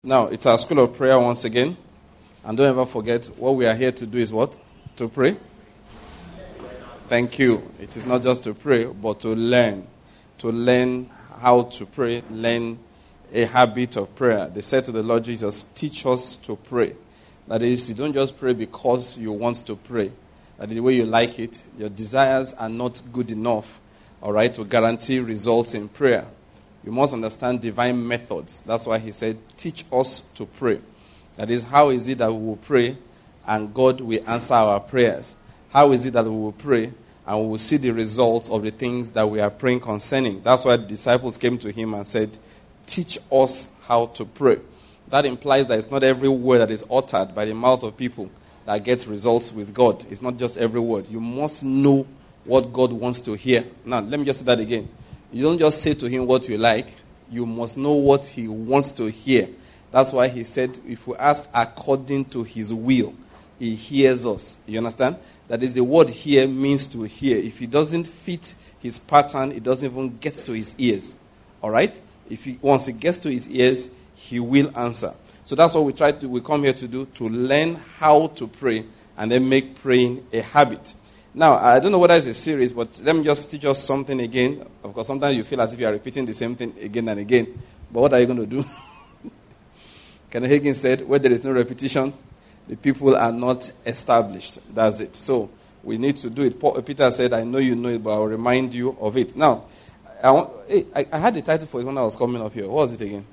Now, it's our school of prayer once again. And don't ever forget, what we are here to do is what? To pray. Thank you. It is not just to pray, but to learn. To learn how to pray, learn a habit of prayer. They said to the Lord Jesus, teach us to pray. That is, you don't just pray because you want to pray. That is the way you like it. Your desires are not good enough, all right, to guarantee results in prayer. You must understand divine methods. That's why he said, teach us to pray. That is, how is it that we will pray and God will answer our prayers? How is it that we will pray and we will see the results of the things that we are praying concerning? That's why the disciples came to him and said, teach us how to pray. That implies that it's not every word that is uttered by the mouth of people that gets results with God. It's not just every word. You must know what God wants to hear. Now, let me just say that again. You don't just say to him what you like. You must know what he wants to hear. That's why he said, if we ask according to his will, he hears us. You understand? That is, the word hear means to hear. If it doesn't fit his pattern, it doesn't even get to his ears. All right? Once it gets to his ears, he will answer. So that's what we come here to do, to learn how to pray and then make praying a habit. Now, I don't know whether it's a series, but let me just teach us something again. Of course, sometimes you feel as if you are repeating the same thing again and again. But what are you going to do? Kenneth Hagin said, where there is no repetition, the people are not established. That's it. So, we need to do it. Peter said, I know you know it, but I will remind you of it. Now, I had the title for it when I was coming up here. What was it again?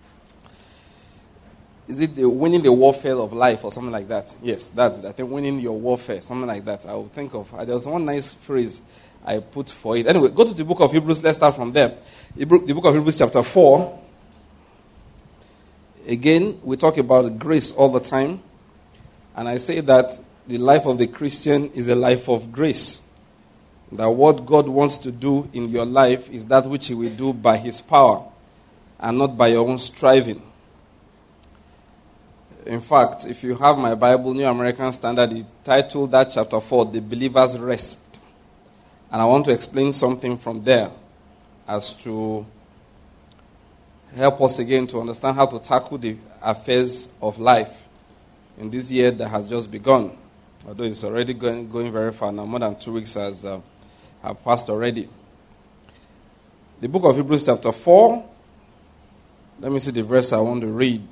Is it winning the warfare of life or something like that? Yes, that's it. I think winning your warfare, something like that. I will think of. There was one nice phrase I put for it. Anyway, go to the book of Hebrews. Let's start from there. The book of Hebrews chapter 4. Again, we talk about grace all the time. And I say that the life of the Christian is a life of grace. That what God wants to do in your life is that which he will do by his power and not by your own striving. In fact, if you have my Bible, New American Standard, it titled that chapter 4, The Believer's Rest. And I want to explain something from there as to help us again to understand how to tackle the affairs of life in this year that has just begun. Although it's already going very far now, more than 2 weeks have passed already. The book of Hebrews chapter 4, let me see the verse I want to read.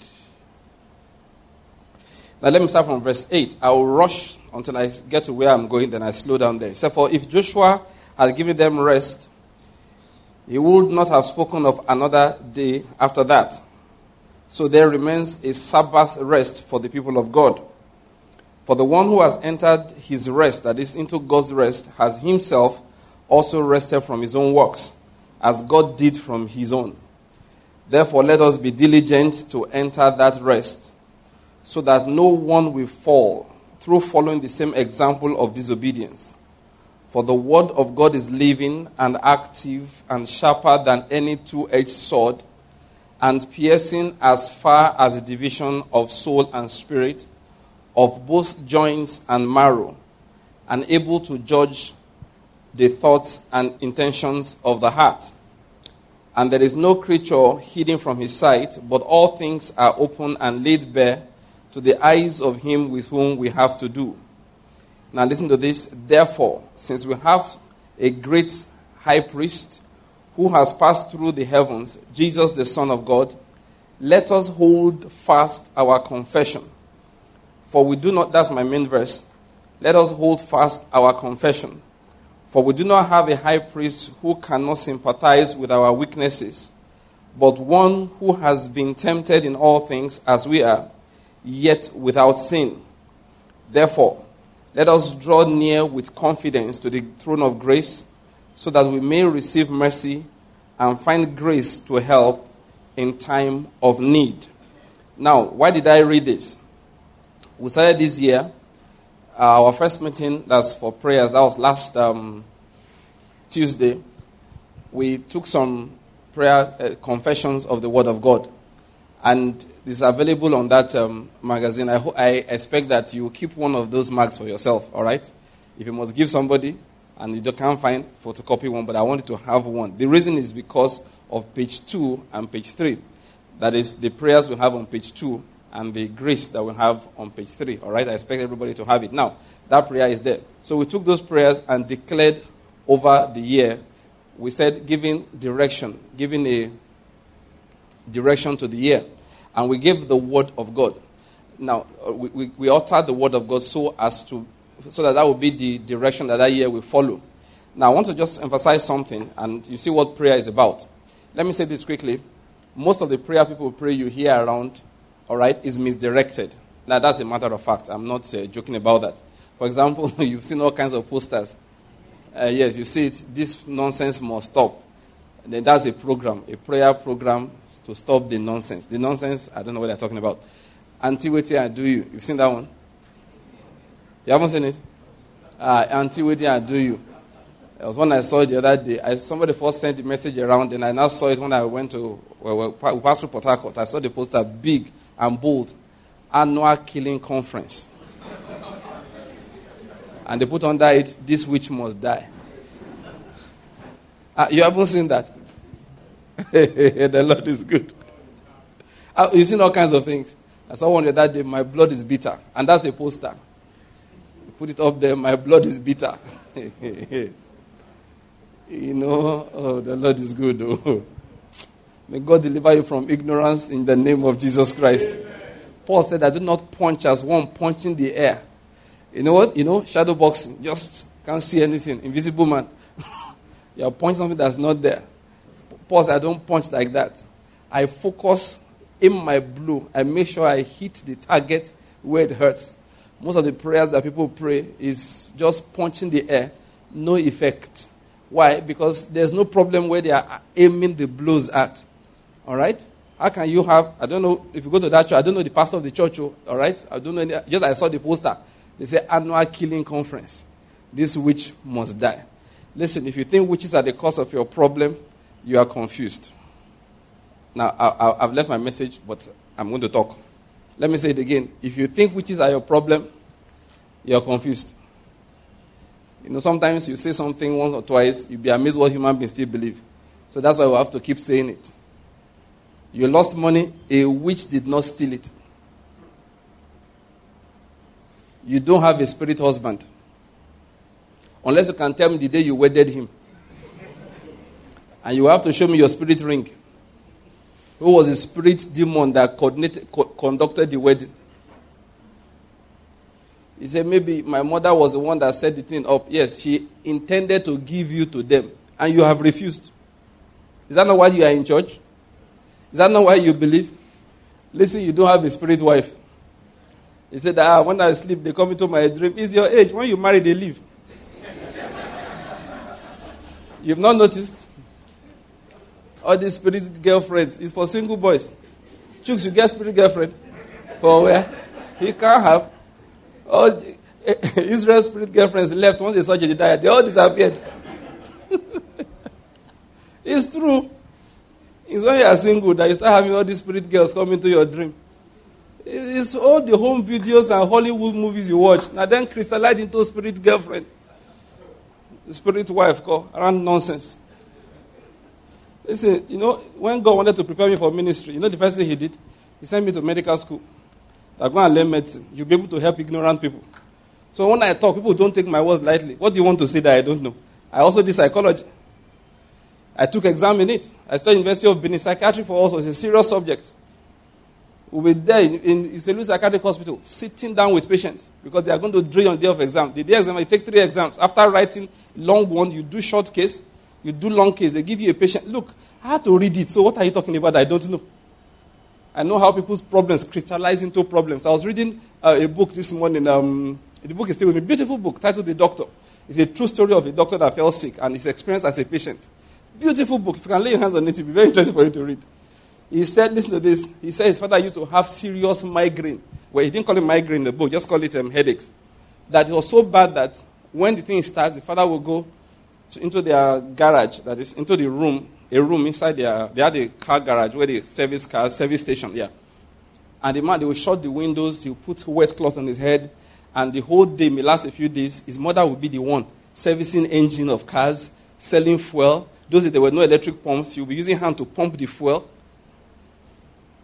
Now let me start from verse 8. I will rush until I get to where I'm going, then I slow down there. So for if Joshua had given them rest, he would not have spoken of another day after that. So there remains a Sabbath rest for the people of God. For the one who has entered his rest, that is into God's rest, has himself also rested from his own works, as God did from his own. Therefore let us be diligent to enter that rest, so that no one will fall through following the same example of disobedience. For the word of God is living and active and sharper than any two-edged sword, and piercing as far as the division of soul and spirit, of both joints and marrow, and able to judge the thoughts and intentions of the heart. And there is no creature hidden from his sight, but all things are open and laid bare to the eyes of him with whom we have to do. Now listen to this. Therefore, since we have a great high priest who has passed through the heavens, Jesus the Son of God, let us hold fast our confession. For we do not, that's my main verse, let us hold fast our confession. For we do not have a high priest who cannot sympathize with our weaknesses, but one who has been tempted in all things as we are, yet without sin. Therefore, let us draw near with confidence to the throne of grace, so that we may receive mercy and find grace to help in time of need. Now, why did I read this? We started this year, our first meeting, that's for prayers, that was last Tuesday. We took some prayer confessions of the Word of God. And it's available on that magazine. I expect that you keep one of those marks for yourself, all right? If you must give somebody and you can't find, photocopy one, but I want you to have one. The reason is because of page 2 and page 3. That is the prayers we have on page 2 and the grace that we have on page 3. All right, I expect everybody to have it. Now, that prayer is there. So we took those prayers and declared over the year. We said giving a direction to the year. And we gave the word of God. Now, we uttered the word of God so that will be the direction that year will follow. Now, I want to just emphasize something, and you see what prayer is about. Let me say this quickly. Most of the prayer people pray you hear around, all right, is misdirected. Now, that's a matter of fact. I'm not joking about that. For example, you've seen all kinds of posters. Yes, you see it. This nonsense must stop. And then that's a program, a prayer program to stop the nonsense. The nonsense, I don't know what they're talking about. Anti-waiting and do you. You've seen that one? You haven't seen it? Anti-waiting and do you. There was one I saw the other day. Somebody first sent the message around, and I now saw it when I went to, we passed through Port Harcourt. I saw the poster big and bold. Annual Killing Conference. And they put under it, this witch must die. You haven't seen that? The Lord is good. You've seen all kinds of things. I saw one that day, my blood is bitter. And that's a poster. You put it up there, my blood is bitter. The Lord is good. Oh. May God deliver you from ignorance in the name of Jesus Christ. Amen. Paul said, I do not punch as one punching the air. You know what? Shadow boxing. Just can't see anything. Invisible man. You're punching something that's not there. Paul said, I don't punch like that. I focus in my blow. I make sure I hit the target where it hurts. Most of the prayers that people pray is just punching the air. No effect. Why? Because there's no problem where they are aiming the blows at. All right? How can you have, I don't know, if you go to that church, I don't know the pastor of the church, all right? I don't know, just I saw the poster. They say annual killing conference. This witch must die. Listen, if you think witches are the cause of your problem, you are confused. Now, I've left my message, but I'm going to talk. Let me say it again. If you think witches are your problem, you are confused. Sometimes you say something once or twice, you'll be amazed what human beings still believe. So that's why we have to keep saying it. You lost money, a witch did not steal it. You don't have a spirit husband. Unless you can tell me the day you wedded him. And you have to show me your spirit ring. Who was the spirit demon that conducted the wedding? He said, maybe my mother was the one that set the thing up. Yes, she intended to give you to them. And you have refused. Is that not why you are in church? Is that not why you believe? Listen, you don't have a spirit wife. He said, when I sleep, they come into my dream. It's your age. When you marry, they leave. You've not noticed? All these spirit girlfriends is for single boys. Chooks, you get spirit girlfriend. For where? He can't have. All Israel's spirit girlfriends left once they saw Jedediah. They all disappeared. It's true. It's when you are single that you start having all these spirit girls come into your dream. It's all the home videos and Hollywood movies you watch. Now then crystallize into spirit girlfriend. The spirit wife called around nonsense. Listen, when God wanted to prepare me for ministry, the first thing he did? He sent me to medical school. I go and learn medicine. You'll be able to help ignorant people. So when I talk, people don't take my words lightly. What do you want to say that I don't know? I also did psychology. I took exam in it. I studied University of Benin. Psychiatry for us was a serious subject. We'll be there in St. Louis Psychiatric Hospital, sitting down with patients because they are going to drill on the day of exam. The day of exam, you take 3 exams. After writing long one, you do short case, you do long case. They give you a patient. Look, I had to read it. So what are you talking about? I don't know. I know how people's problems crystallize into problems. I was reading a book this morning. The book is still with me. Beautiful book titled The Doctor. It's a true story of a doctor that fell sick and his experience as a patient. Beautiful book. If you can lay your hands on it, it will be very interesting for you to read. He said, listen to this. He said his father used to have serious migraine. Well, he didn't call it migraine in the book, just call it headaches. That it was so bad that when the thing starts, the father will go into their garage, that is, into the room, a room inside they had a car garage where they service cars, service station, yeah. And the man, they will shut the windows, he will put wet cloth on his head, and the whole day may last a few days. His mother will be the one servicing engine of cars, selling fuel. Those days there were no electric pumps. He will be using hand to pump the fuel.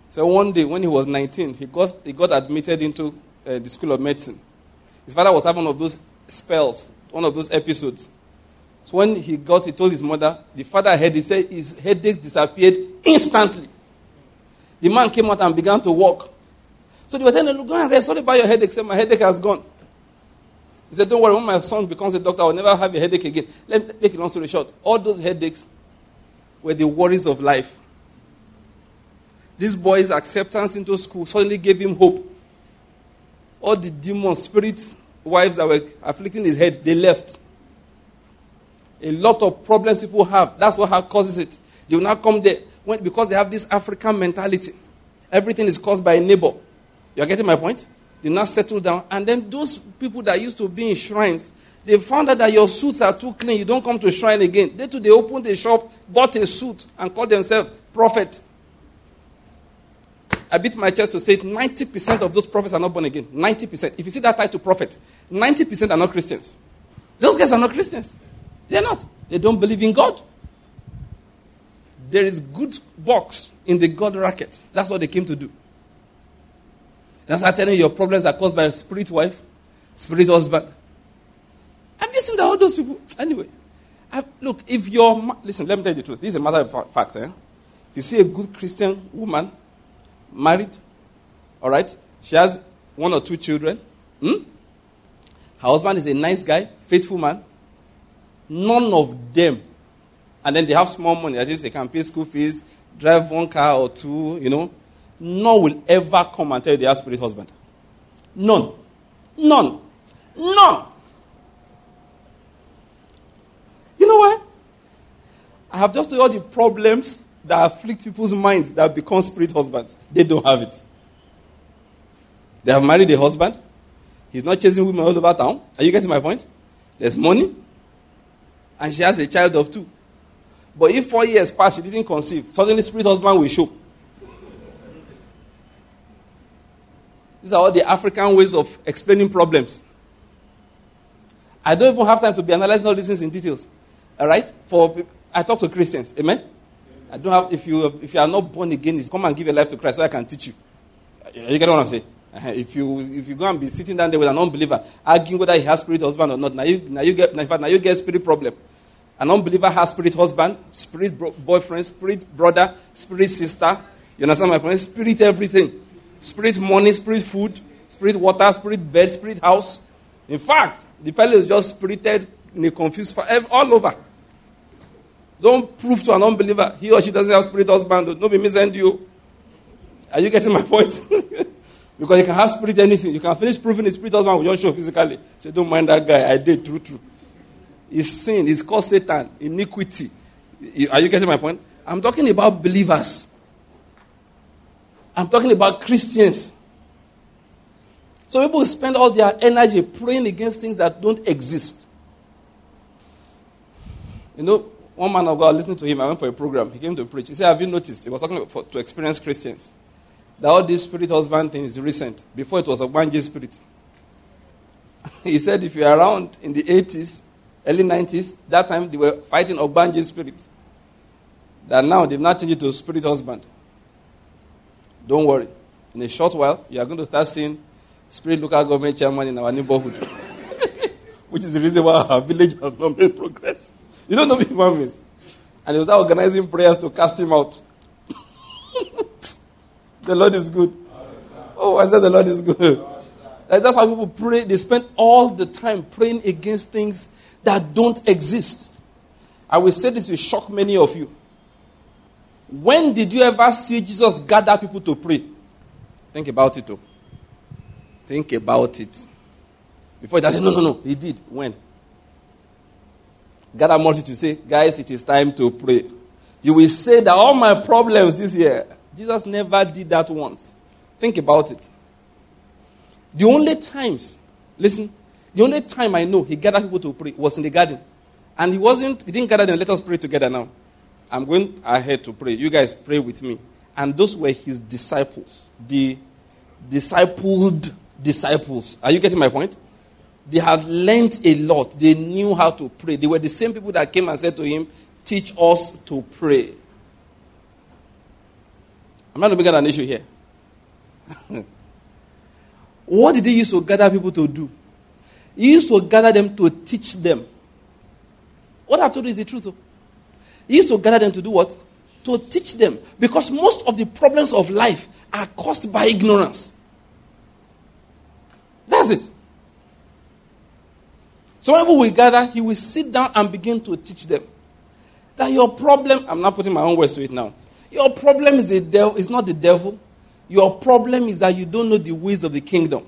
So one day when he was 19, he got admitted into the School of Medicine. His father was having one of those spells, one of those episodes. So when he told his mother, the father he said his headache disappeared instantly. The man came out and began to walk. So they were telling him, go and rest. What about your headache? He said, my headache has gone. He said, don't worry, when my son becomes a doctor, I will never have a headache again. Let me make it long story short. All those headaches were the worries of life. This boy's acceptance into school suddenly gave him hope. All the demons, spirits, wives that were afflicting his head, they left. A lot of problems people have. That's what causes it. They will not come there because they have this African mentality. Everything is caused by a neighbor. You are getting my point? They now settle down. And then those people that used to be in shrines, they found out that your suits are too clean. You don't come to shrine again. They opened a shop, bought a suit, and called themselves prophet. I beat my chest to say it, 90% of those prophets are not born again. 90%. If you see that title prophet, 90% are not Christians. Those guys are not Christians. They're not. They don't believe in God. There is good box in the God racket. That's what they came to do. That's why I'm telling you your problems are caused by a spirit wife, spirit husband. I'm guessing that all those people. Anyway, look, listen, let me tell you the truth. This is a matter of fact. If you see a good Christian woman, married, all right, she has 1 or 2 children. Her husband is a nice guy, faithful man. None of them. And then they have small money. That is, they can pay school fees, drive 1 car or 2, None will ever come and tell you they have spirit husband. None. None. None. You know why? I have just told you all the problems that afflict people's minds that become spirit husbands. They don't have it. They have married a husband. He's not chasing women all over town. Are you getting my point? There's money. And she has a child of 2. But if 4 years pass, she didn't conceive, suddenly spirit husband will show. These are all the African ways of explaining problems. I don't even have time to be analyzing all these things in details. All right? I talk to Christians. Amen? I don't have. If you are not born again, come and give your life to Christ so I can teach you. You get what I'm saying? If you go and be sitting down there with an unbeliever, arguing whether he has spirit husband or not, now you get spirit problem. An unbeliever has spirit husband, spirit boyfriend, spirit brother, spirit sister. You understand my point? Spirit everything. Spirit money, spirit food, spirit water, spirit bed, spirit house. In fact, the fellow is just spirited in a confused all over. Don't prove to an unbeliever he or she doesn't have spirit husband. Don't be missing you. Are you getting my point? Because you can have spirit anything. You can finish proving his spirit husband with your show physically. Say, don't mind that guy. I did true. It's sin. It's called Satan. Iniquity. Are you getting my point? I'm talking about believers. I'm talking about Christians. So people spend all their energy praying against things that don't exist. One man of God, listening to him, I went for a program. He came to preach. He said, have you noticed? He was talking to experienced Christians. That all this spirit husband thing is recent. Before it was Ogbanje spirit. He said if you're around in the 80s, early 90s, that time they were fighting Ogbanje spirit. That now they've not changed it to spirit husband. Don't worry. In a short while, you are going to start seeing spirit local government chairman in our neighborhood. Which is the reason why our village has not made progress. You don't know what human means. And he was organizing prayers to cast him out. The Lord is good. Oh, I said the Lord is good. That's how people pray. They spend all the time praying against things that don't exist. I will say this will shock many of you. When did you ever see Jesus gather people to pray? Think about it, though. Think about it. Before he does, no. He did. When? Gather multitude to say, guys, it is time to pray. You will say that all my problems this year, Jesus never did that once. Think about it. The only time I know he gathered people to pray was in the garden. And he didn't gather them, let us pray together now. I'm going ahead to pray. You guys pray with me. And those were his disciples. The discipled disciples. Are you getting my point? They had learned a lot. They knew how to pray. They were the same people that came and said to him, teach us to pray. I'm not making an issue here. What did he use to gather people to do? He used to gather them to teach them. What I've told you is the truth. Though. He used to gather them to do what? To teach them. Because most of the problems of life are caused by ignorance. That's it. So when people will gather, he will sit down and begin to teach them. That your problem, I'm not putting my own words to it now. Your problem is the devil. It's not the devil. Your problem is that you don't know the ways of the kingdom.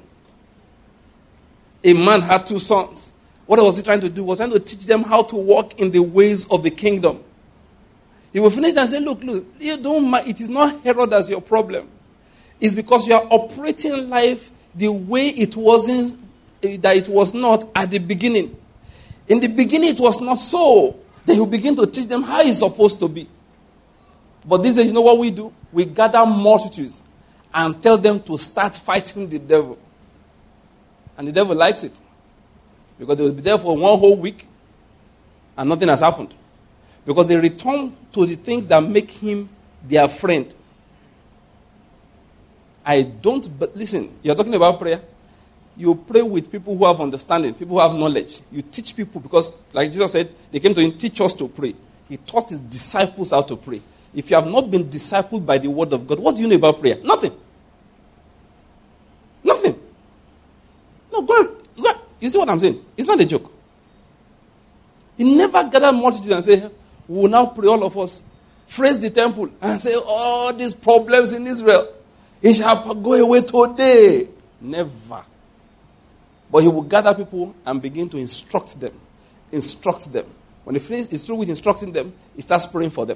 A man had 2 sons. What was he trying to do? He was trying to teach them how to walk in the ways of the kingdom. He will finish and say, look, you don't mind. It is not Herod that's your problem. It's because you are operating life the way it wasn't, that it was not at the beginning. In the beginning, it was not so. Then you begin to teach them how it's supposed to be. But these days, you know what we do? We gather multitudes and tell them to start fighting the devil. And the devil likes it. Because they will be there for 1 whole week and nothing has happened. Because they return to the things that make him their friend. But listen, you're talking about prayer. You pray with people who have understanding, people who have knowledge. You teach people because, like Jesus said, they came to him, teach us to pray. He taught his disciples how to pray. If you have not been discipled by the word of God, what do you know about prayer? Nothing. Nothing. No, God. You see what I'm saying? It's not a joke. He never gathered multitudes and said, we will now pray, all of us. Phrase the temple and say, all these problems in Israel, it shall go away today. Never. But he will gather people and begin to instruct them. Instruct them. When he finishes, he's through with instructing them, he starts praying for them.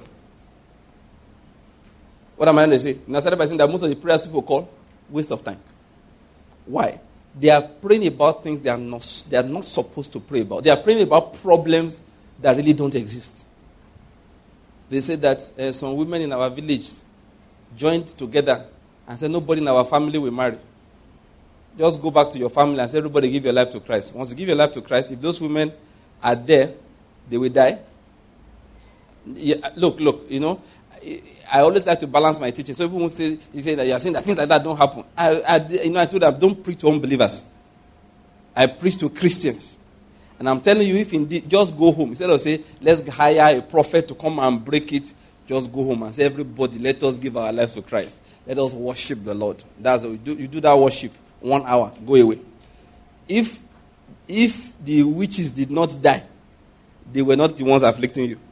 What am I going to say? And I started by saying that most of the prayers people call, waste of time. Why? They are praying about things they are not supposed to pray about. They are praying about problems that really don't exist. They say that some women in our village joined together and said nobody in our family will marry. Just go back to your family and say everybody give your life to Christ. Once you give your life to Christ, if those women are there, they will die. Yeah, look, you know, I always like to balance my teaching. So people will say, you say that you are saying that things like that don't happen. I told them, don't preach to unbelievers. I preach to Christians. And I'm telling you, if indeed, just go home. Instead of say, let's hire a prophet to come and break it, just go home and say, everybody, let us give our lives to Christ. Let us worship the Lord. That's what we do. You do that worship, 1 hour, go away. If the witches did not die, they were not the ones afflicting you.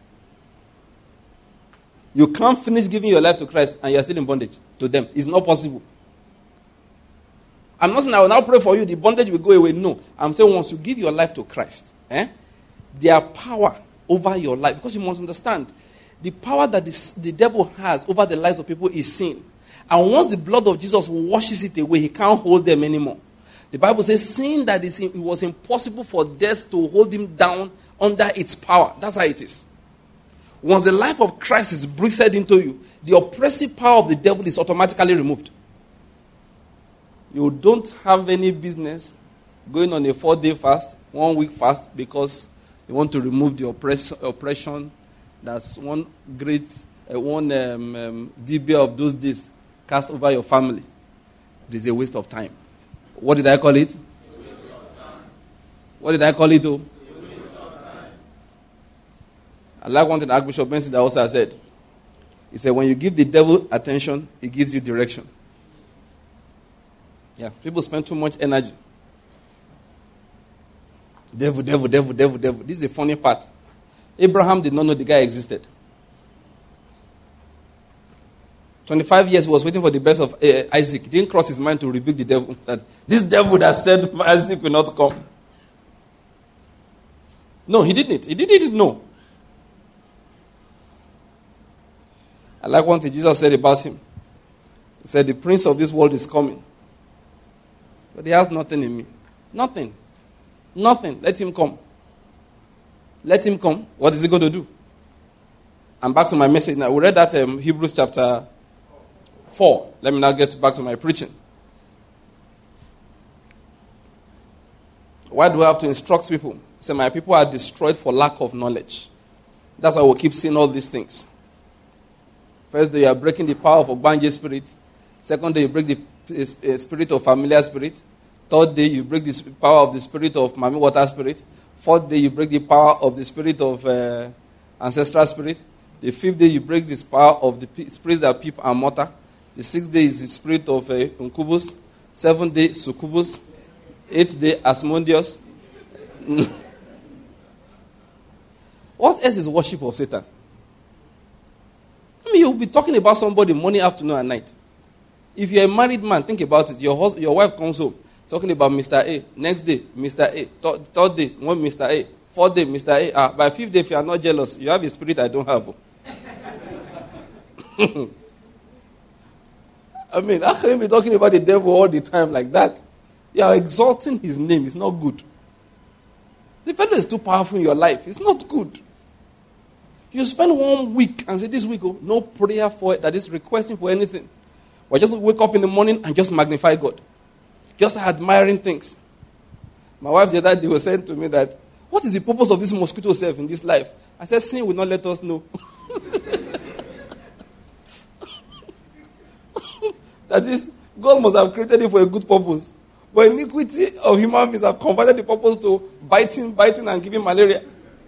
You can't finish giving your life to Christ and you're still in bondage to them. It's not possible. I'm not saying I will now pray for you, the bondage will go away. No. I'm saying once you give your life to Christ, their power over your life, because you must understand, the power that the devil has over the lives of people is sin. And once the blood of Jesus washes it away, he can't hold them anymore. The Bible says, sin that is it was impossible for death to hold him down under its power. That's how it is. Once the life of Christ is breathed into you, the oppressive power of the devil is automatically removed. You don't have any business going on a 4-day fast, 1 week fast, because you want to remove the oppression that's one great, DB of those days cast over your family. It is a waste of time. What did I call it? What did I call it? Oh? I like one thing Archbishop Benson also said. He said, when you give the devil attention, he gives you direction. Yeah, people spend too much energy. Devil. This is the funny part. Abraham did not know the guy existed. 25 years he was waiting for the birth of Isaac. It didn't cross his mind to rebuke the devil. That this devil that said Isaac will not come. No, he didn't. He didn't know. I like one thing Jesus said about him. He said, the prince of this world is coming. But he has nothing in me. Nothing. Let him come. Let him come. What is he going to do? I'm back to my message now. We read that Hebrews chapter 4. Let me now get back to my preaching. Why do I have to instruct people? He said, my people are destroyed for lack of knowledge. That's why we keep seeing all these things. First day, you are breaking the power of Ogbanje spirit. Second day, you break the spirit of familiar spirit. Third day, you break the power of the spirit of Mami Water spirit. Fourth day, you break the power of the spirit of ancestral spirit. The fifth day, you break this power of the spirits that peep and mortar. The sixth day is the spirit of incubus. Seventh day, succubus. Eighth day, Asmodeus. What else is worship of Satan? I mean, you'll be talking about somebody morning, afternoon, and night. If you're a married man, think about it. Your wife comes home talking about Mr. A. Next day, Mr. A. Third day, one Mr. A. Fourth day, Mr. A. By fifth day, if you are not jealous, you have a spirit I don't have. I mean, how can you be talking about the devil all the time like that? You are exalting his name. It's not good. The fellow is too powerful in your life. It's not good. You spend 1 week and say, this week, no prayer for it, that is requesting for anything. Or just wake up in the morning and just magnify God. Just admiring things. My wife the other day was saying to me that, what is the purpose of this mosquito self in this life? I said, sin will not let us know. That is, God must have created it for a good purpose. But iniquity of human beings have converted the purpose to biting, and giving malaria.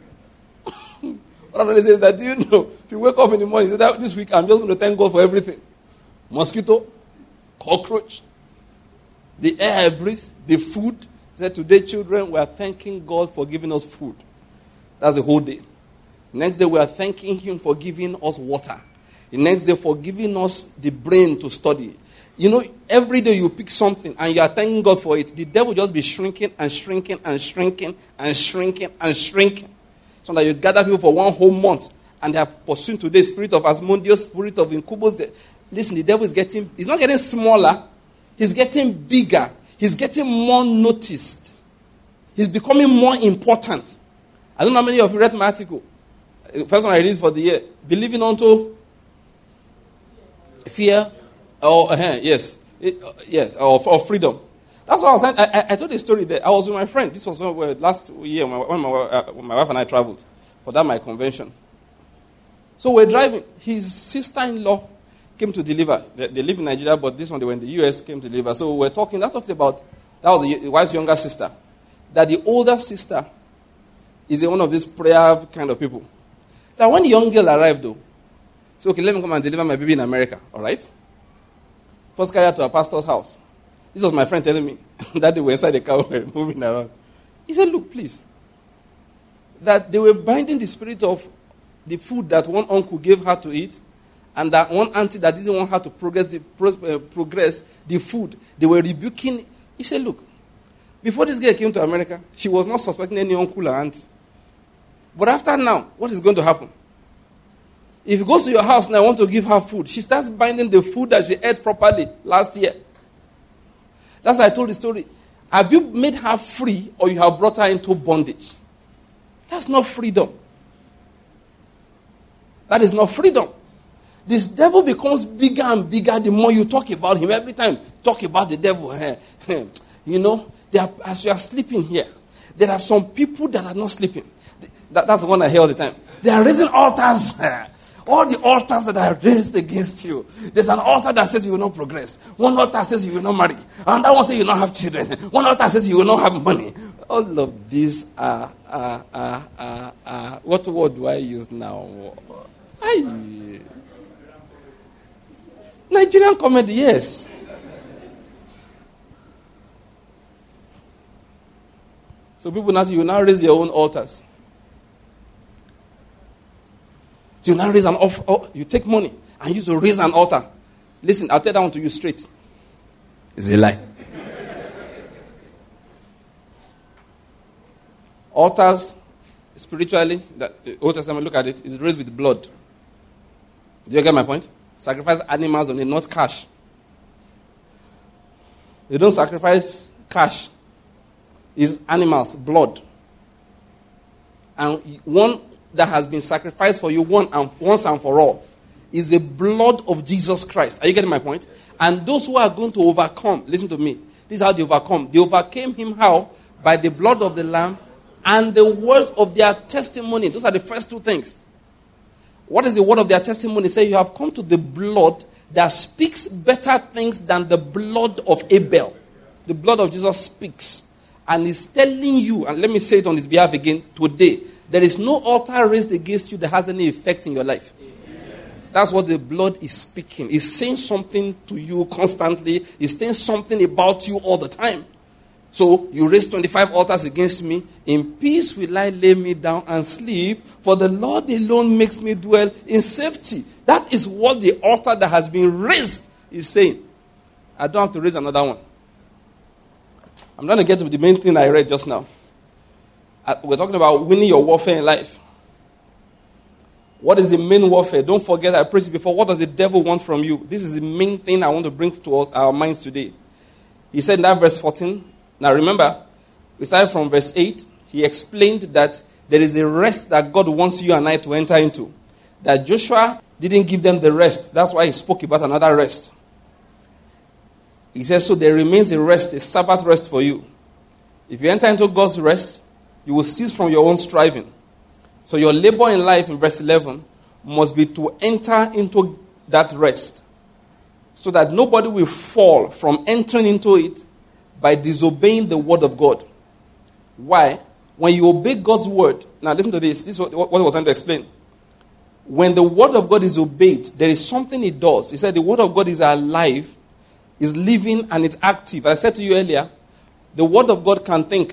What I says that, do you know, if you wake up in the morning, you say that this week I'm just going to thank God for everything. Mosquito, cockroach, the air I breathe, the food. He said, today, children, we are thanking God for giving us food. That's the whole day. Next day, we are thanking Him for giving us water. The next day, for giving us the brain to study. You know, every day you pick something and you are thanking God for it. The devil just be shrinking and shrinking and shrinking and shrinking and shrinking. So that you gather people for 1 whole month and they are pursuing today spirit of Asmodeus, spirit of incubus. Listen, the devil he's not getting smaller. He's getting bigger. He's getting more noticed. He's becoming more important. I don't know how many of you read my article. The first one I read for the year. Believing unto fear. Yes, or freedom. That's what I was saying. I told a story there. I was with my friend. This was last year when my wife and I traveled for that my convention. So we're driving. His sister-in-law came to deliver. They live in Nigeria, but this one they were in the US, came to deliver. So we're talking about, that was the wife's younger sister. That the older sister is one of these prayer kind of people. That when the young girl arrived though, so okay, let me come and deliver my baby in America, all right? First carried her to a pastor's house. This was my friend telling me that they were inside the car, we were moving around. He said, look, please, that they were binding the spirit of the food that one uncle gave her to eat, and that one auntie that didn't want her to progress the food. They were rebuking. He said, look, before this girl came to America, she was not suspecting any uncle or auntie. But after now, what is going to happen? If he goes to your house and I want to give her food, she starts binding the food that she ate properly last year. That's why I told the story. Have you made her free or you have brought her into bondage? That's not freedom. That is not freedom. This devil becomes bigger and bigger the more you talk about him. Every time talk about the devil. You know, as you are sleeping here, there are some people that are not sleeping. That's the one I hear all the time. They are raising altars. All the altars that are raised against you. There's an altar that says you will not progress. One altar says you will not marry. Another one says you will not have children. One altar says you will not have money. All of these are what word do I use now? Nigerian comedy, yes. So people now say you now raise your own altars. So you now raise an altar. You take money and use to raise an altar. Listen, I'll tell that one to you straight. It's a lie. Altars, spiritually, the Old Testament, look at it, is raised with blood. Do you get my point? Sacrifice animals on it, not cash. They don't sacrifice cash. It's animals, blood. And one that has been sacrificed for you once and for all is the blood of Jesus Christ. Are you getting my point? And those who are going to overcome, listen to me, this is how they overcome. They overcame him how? By the blood of the Lamb and the words of their testimony. Those are the first two things. What is the word of their testimony? Say, you have come to the blood that speaks better things than the blood of Abel. The blood of Jesus speaks. And he's telling you, and let me say it on his behalf again, today, there is no altar raised against you that has any effect in your life. That's what the blood is speaking. It's saying something to you constantly. It's saying something about you all the time. So you raise 25 altars against me. In peace will I lay me down and sleep, for the Lord alone makes me dwell in safety. That is what the altar that has been raised is saying. I don't have to raise another one. I'm going to get to the main thing I read just now. We're talking about winning your warfare in life. What is the main warfare? Don't forget, I preached before. What does the devil want from you? This is the main thing I want to bring to our minds today. He said in that verse 14. Now remember, we started from verse 8. He explained that there is a rest that God wants you and I to enter into. That Joshua didn't give them the rest. That's why he spoke about another rest. He says, so there remains a rest, a Sabbath rest for you. If you enter into God's rest, you will cease from your own striving. So your labor in life, in verse 11, must be to enter into that rest. So that nobody will fall from entering into it by disobeying the word of God. Why? When you obey God's word, now listen to this. This is what I was trying to explain. When the word of God is obeyed, there is something it does. He said the word of God is alive, is living, and it's active. I said to you earlier, the word of God can think.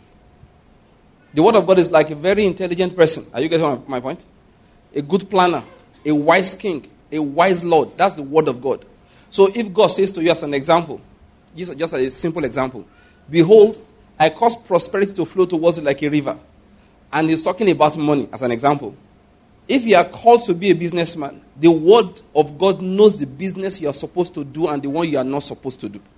The word of God is like a very intelligent person. Are you getting my point? A good planner, a wise king, a wise lord. That's the word of God. So if God says to you as an example, just as a simple example, behold, I cause prosperity to flow towards you like a river. And he's talking about money as an example. If you are called to be a businessman, the word of God knows the business you are supposed to do and the one you are not supposed to do.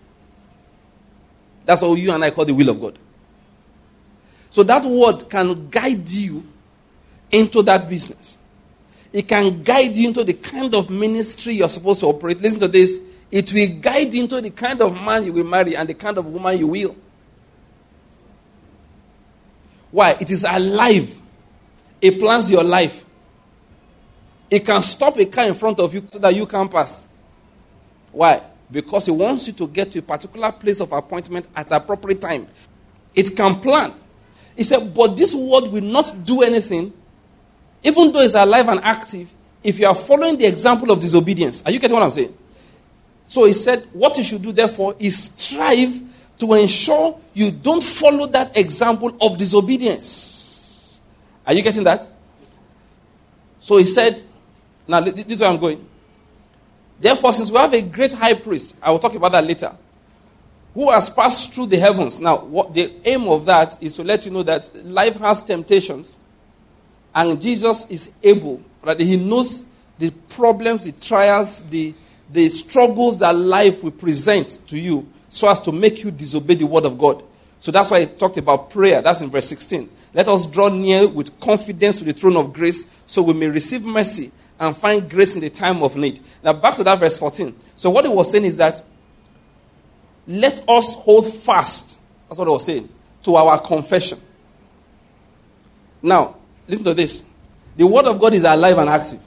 That's what you and I call the will of God. So that word can guide you into that business. It can guide you into the kind of ministry you're supposed to operate. Listen to this. It will guide you into the kind of man you will marry and the kind of woman you will. Why? It is alive. It plans your life. It can stop a car in front of you so that you can pass. Why? Because it wants you to get to a particular place of appointment at the appropriate time. It can plan. He said, but this word will not do anything, even though it's alive and active, if you are following the example of disobedience. Are you getting what I'm saying? So he said, what you should do, therefore, is strive to ensure you don't follow that example of disobedience. Are you getting that? So he said, now this is where I'm going. Therefore, since we have a great high priest, I will talk about that later, who has passed through the heavens. Now, what the aim of that is to let you know that life has temptations, and Jesus is able, that he knows the problems, the trials, the struggles that life will present to you so as to make you disobey the word of God. So that's why he talked about prayer. That's in verse 16. Let us draw near with confidence to the throne of grace so we may receive mercy and find grace in the time of need. Now back to that verse 14. So what he was saying is that let us hold fast, that's what I was saying, to our confession. Now, listen to this. The word of God is alive and active.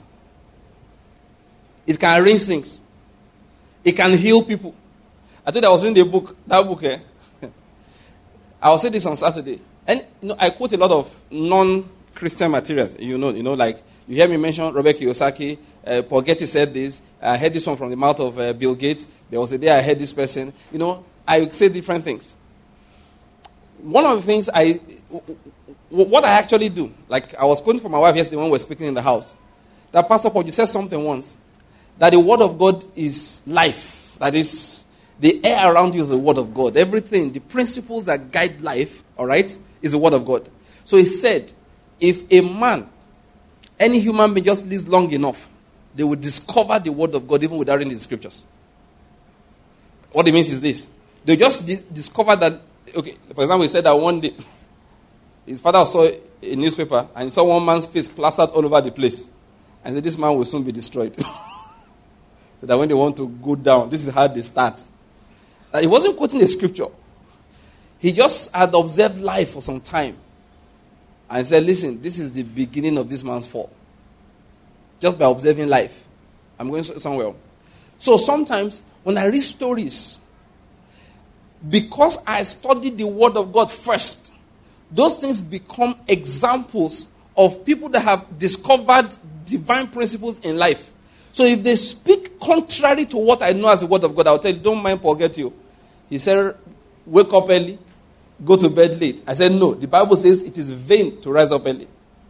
It can arrange things. It can heal people. I told you I was reading that book. I will say this on Saturday. And I quote a lot of non-Christian materials. Like you hear me mention Robert Kiyosaki. Paul Getty said this. I heard this one from the mouth of Bill Gates. There was a day I heard this person. I say different things. One of the things what I actually do, like I was quoting for my wife yesterday when we were speaking in the house, that Pastor Paul, you said something once, that the word of God is life. That is, the air around you is the word of God. Everything, the principles that guide life, all right, is the word of God. So he said, if a man, any human being just lives long enough, they will discover the word of God even without reading the scriptures. What it means is this. They just discover that, okay, for example, he said that one day, his father saw a newspaper and he saw one man's face plastered all over the place. And said, this man will soon be destroyed. So that when they want to go down, this is how they start. He wasn't quoting a scripture. He just had observed life for some time. And said, listen, this is the beginning of this man's fall. just by observing life. I'm going somewhere. So sometimes when I read stories, because I studied the Word of God first, those things become examples of people that have discovered divine principles in life. So if they speak contrary to what I know as the Word of God, I'll tell you, don't mind forget you. He said, wake up early, go to bed late. I said, no, the Bible says it is vain to rise up early.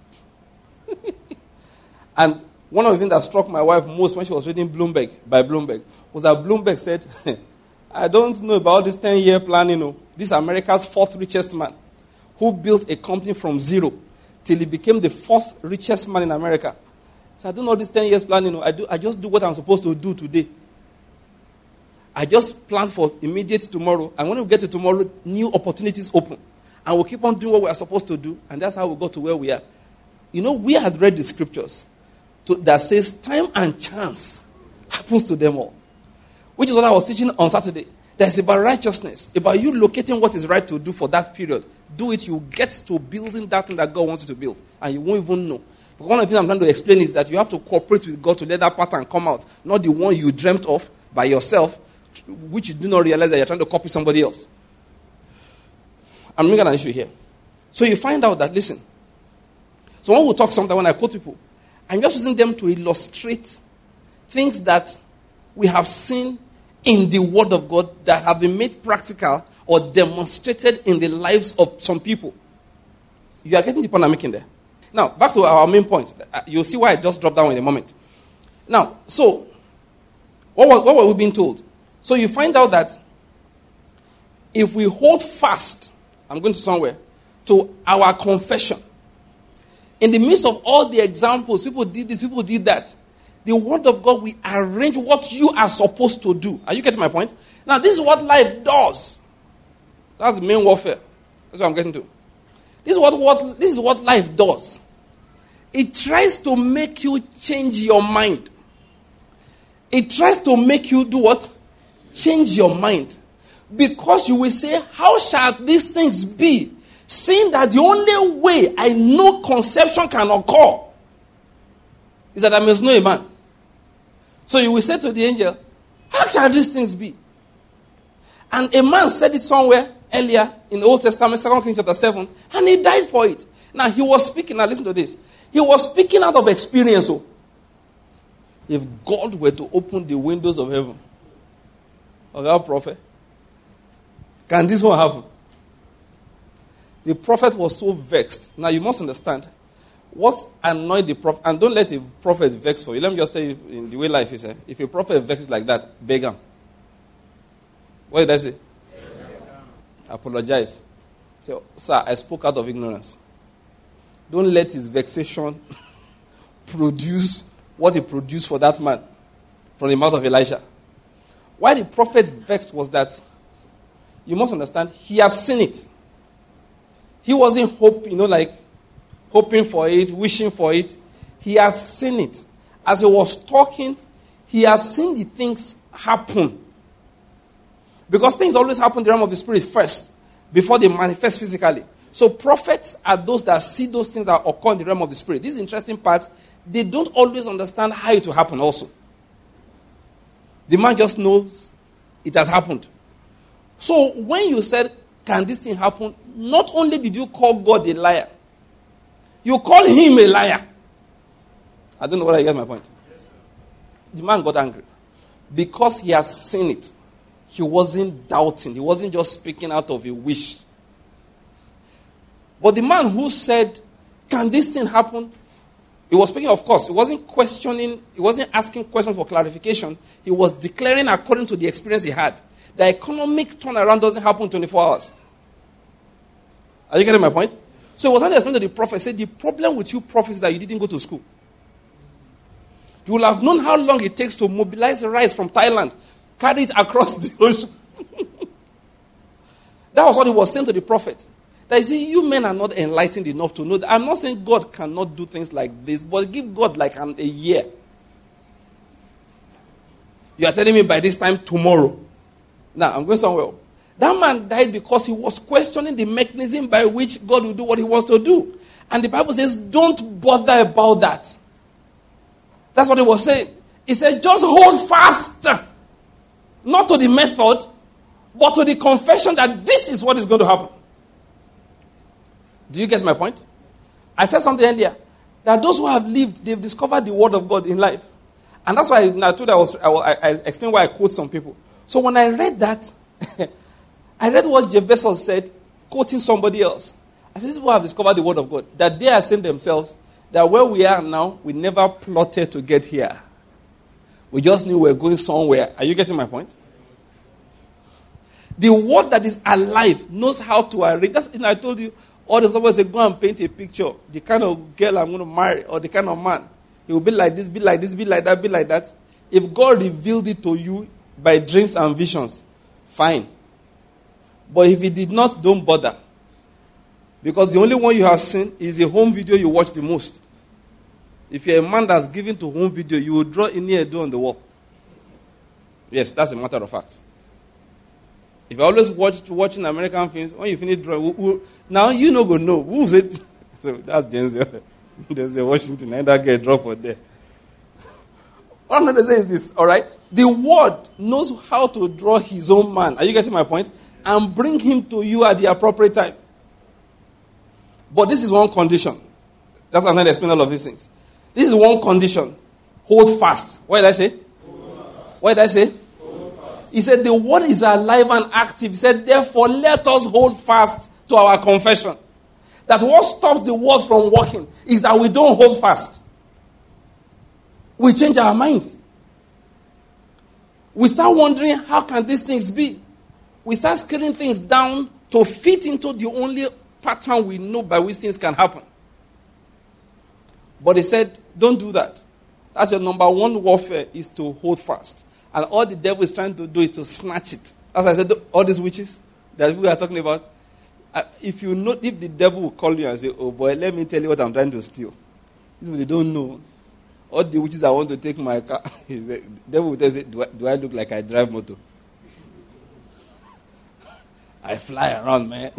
And one of the things that struck my wife most when she was reading Bloomberg was that Bloomberg said, I don't know about this 10-year plan, This is America's fourth richest man who built a company from zero till he became the fourth richest man in America. So I don't know this 10 years plan, I just do what I'm supposed to do today. I just plan for immediate tomorrow. And when we get to tomorrow, new opportunities open. And we'll keep on doing what we are supposed to do. And that's how we got to where we are. We had read the scriptures that says time and chance happens to them all. Which is what I was teaching on Saturday. That's about righteousness. About you locating what is right to do for that period. Do it, you get to building that thing that God wants you to build. And you won't even know. But one of the things I'm trying to explain is that you have to cooperate with God to let that pattern come out. Not the one you dreamt of by yourself, which you do not realize that you're trying to copy somebody else. I'm making an issue here. So you find out that, listen. So when we talk sometimes, when I quote people, I'm just using them to illustrate things that we have seen in the Word of God that have been made practical or demonstrated in the lives of some people. You are getting the point I'm making there. Now, back to our main point. You'll see why I just dropped down in a moment. Now, so, what were we being told? So you find out that if we hold fast, I'm going to somewhere, to our confession, in the midst of all the examples, people did this, people did that, the Word of God will arrange what you are supposed to do. Are you getting my point? Now, this is what life does. That's the main warfare. That's what I'm getting to. This is what life does. It tries to make you change your mind. It tries to make you do what? Change your mind. Because you will say, how shall these things be? Seeing that the only way I know conception can occur is that I must know a man. So you will say to the angel, how shall these things be? And a man said it somewhere earlier in the Old Testament, 2 Kings chapter 7, and he died for it. Now he was speaking, now listen to this. He was speaking out of experience. So, if God were to open the windows of heaven, okay, prophet, can this one happen? The prophet was so vexed. Now you must understand, what annoyed the prophet, and don't let the prophet vex for you. Let me just tell you in the way life is. If a prophet vexes like that, beg him. What did I say? Apologize. Say, sir, I spoke out of ignorance. Don't let his vexation produce what he produced for that man from the mouth of Elisha. Why the prophet vexed was that, you must understand, he has seen it. He wasn't hoping for it, wishing for it. He has seen it. As he was talking, he has seen the things happen. Because things always happen in the realm of the spirit first, before they manifest physically. So prophets are those that see those things that occur in the realm of the spirit. This is the interesting part. They don't always understand how it will happen also. The man just knows it has happened. So when you said, can this thing happen? Not only did you call God a liar, you call him a liar. I don't know whether you get my point. Yes, the man got angry. Because he had seen it. He wasn't doubting. He wasn't just speaking out of a wish. But the man who said, can this thing happen? He was speaking, of course. He wasn't questioning. He wasn't asking questions for clarification. He was declaring according to the experience he had. The economic turnaround doesn't happen in 24 hours. Are you getting my point? So he was trying to explain to the prophet, said, the problem with you prophets is that you didn't go to school. You will have known how long it takes to mobilize rice from Thailand, carry it across the ocean. That was what he was saying to the prophet. That you see, you men are not enlightened enough to know that. I'm not saying God cannot do things like this, but give God like a year. You are telling me by this time tomorrow. Now, I'm going somewhere. That man died because he was questioning the mechanism by which God will do what he wants to do. And the Bible says, don't bother about that. That's what he was saying. He said, just hold fast. Not to the method, but to the confession that this is what is going to happen. Do you get my point? I said something earlier. That those who have lived, they've discovered the word of God in life. And that's why I explained why I quote some people. So when I read that, I read what Jeff Bezos said, quoting somebody else. I said, these people have discovered the word of God. That they are saying themselves that where we are now, we never plotted to get here. We just knew we were going somewhere. Are you getting my point? The word that is alive knows how to arrange. That's, I told you, all the someone say, go and paint a picture. The kind of girl I'm going to marry, or the kind of man. He will be like this, be like this, be like that, be like that. If God revealed it to you by dreams and visions, fine. But if he did not, don't bother. Because the only one you have seen is a home video you watch the most. If you're a man that's given to home video, you will draw in here on the wall. Yes, that's a matter of fact. If you always watching American films, when you finish drawing, now you no go know. Who's it? So that's Denzel. Denzel Washington. And that get drop for there. What I'm going to say is this, all right? The word knows how to draw his own man. Are you getting my point? And bring him to you at the appropriate time. But this is one condition. That's why I'm going to explain all of these things. This is one condition. Hold fast. What did I say? What did I say? He said the word is alive and active. He said, therefore, let us hold fast to our confession. That what stops the word from working is that we don't hold fast. We change our minds. We start wondering, how can these things be? We start scaling things down to fit into the only pattern we know by which things can happen. But he said, don't do that. That's your number one warfare, is to hold fast. And all the devil is trying to do is to snatch it. As I said, all these witches that we are talking about, if the devil will call you and say, oh boy, let me tell you what I'm trying to steal. They don't know. All the witches that want to take my car, the devil will say, do I look like I drive motor? I fly around, man.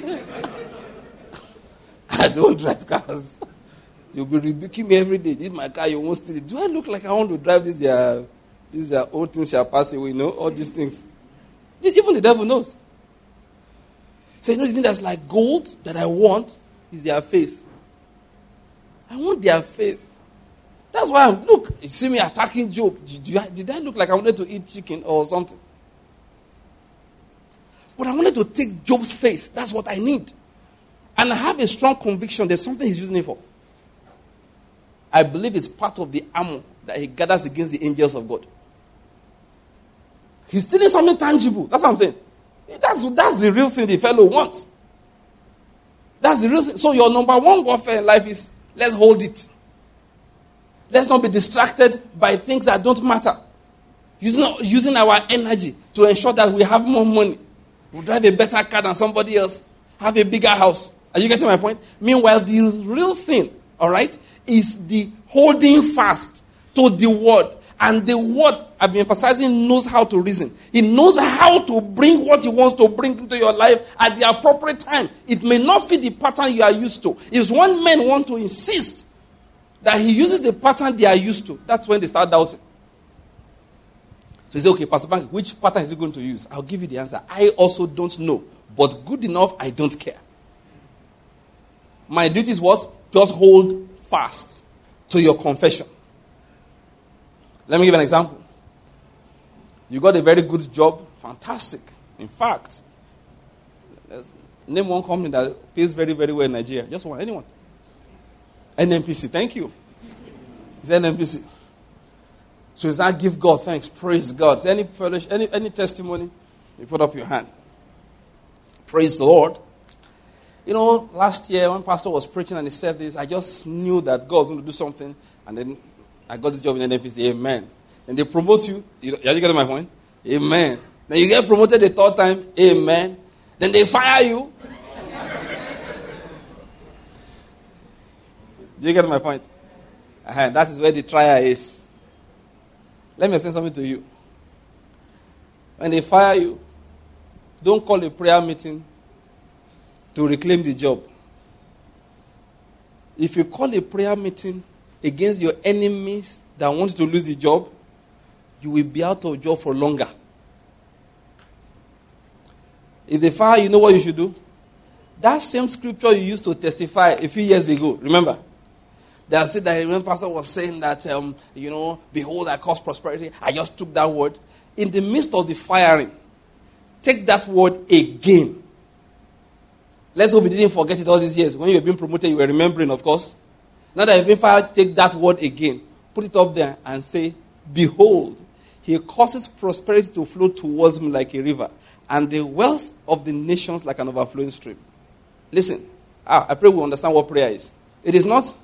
I don't drive cars. You'll be rebuking me every day. This is my car, you won't steal it. Do I look like I want to drive this? These are old things shall pass away, all these things. Even the devil knows. So the thing that's like gold that I want is their faith. I want their faith. That's why you see me attacking Job. Did I look like I wanted to eat chicken or something? But I wanted to take Job's faith. That's what I need. And I have a strong conviction there's something he's using it for. I believe it's part of the armor that he gathers against the angels of God. He's stealing something tangible. That's what I'm saying. That's the real thing the fellow wants. That's the real thing. So your number one warfare in life is, let's hold it. Let's not be distracted by things that don't matter. Using our energy to ensure that we have more money. We drive a better car than somebody else. Have a bigger house. Are you getting my point? Meanwhile, the real thing, all right, is the holding fast to the word. And the word, I've been emphasizing, knows how to reason. It knows how to bring what he wants to bring into your life at the appropriate time. It may not fit the pattern you are used to. If one man want to insist that he uses the pattern they are used to, that's when they start doubting. So he said, okay, Pastor Bank, which pattern is he going to use? I'll give you the answer. I also don't know. But good enough, I don't care. My duty is what? Just hold fast to your confession. Let me give an example. You got a very good job. Fantastic. In fact, name one company that pays very, very well in Nigeria. Just one. Anyone. NNPC. Thank you. It's NNPC. So it's not give God thanks. Praise God. So any fellowship, any testimony, you put up your hand. Praise the Lord. Last year when Pastor was preaching and he said this, I just knew that God was going to do something. And then I got this job in NNPC. Amen. And they promote you. You get my point? Amen. Then you get promoted the third time. Amen. Then they fire you. Do you get my point? That is where the trial is. Let me explain something to you. When they fire you, don't call a prayer meeting to reclaim the job. If you call a prayer meeting against your enemies that want you to lose the job, you will be out of job for longer. If they fire, you know what you should do? That same scripture you used to testify a few years ago, remember? They said that when pastor was saying that, behold, I cause prosperity, I just took that word. In the midst of the firing, take that word again. Let's hope you didn't forget it all these years. When you were being promoted, you were remembering, of course. Now that you've been fired, take that word again. Put it up there and say, behold, he causes prosperity to flow towards me like a river, and the wealth of the nations like an overflowing stream. Listen, I pray we understand what prayer is. It is not...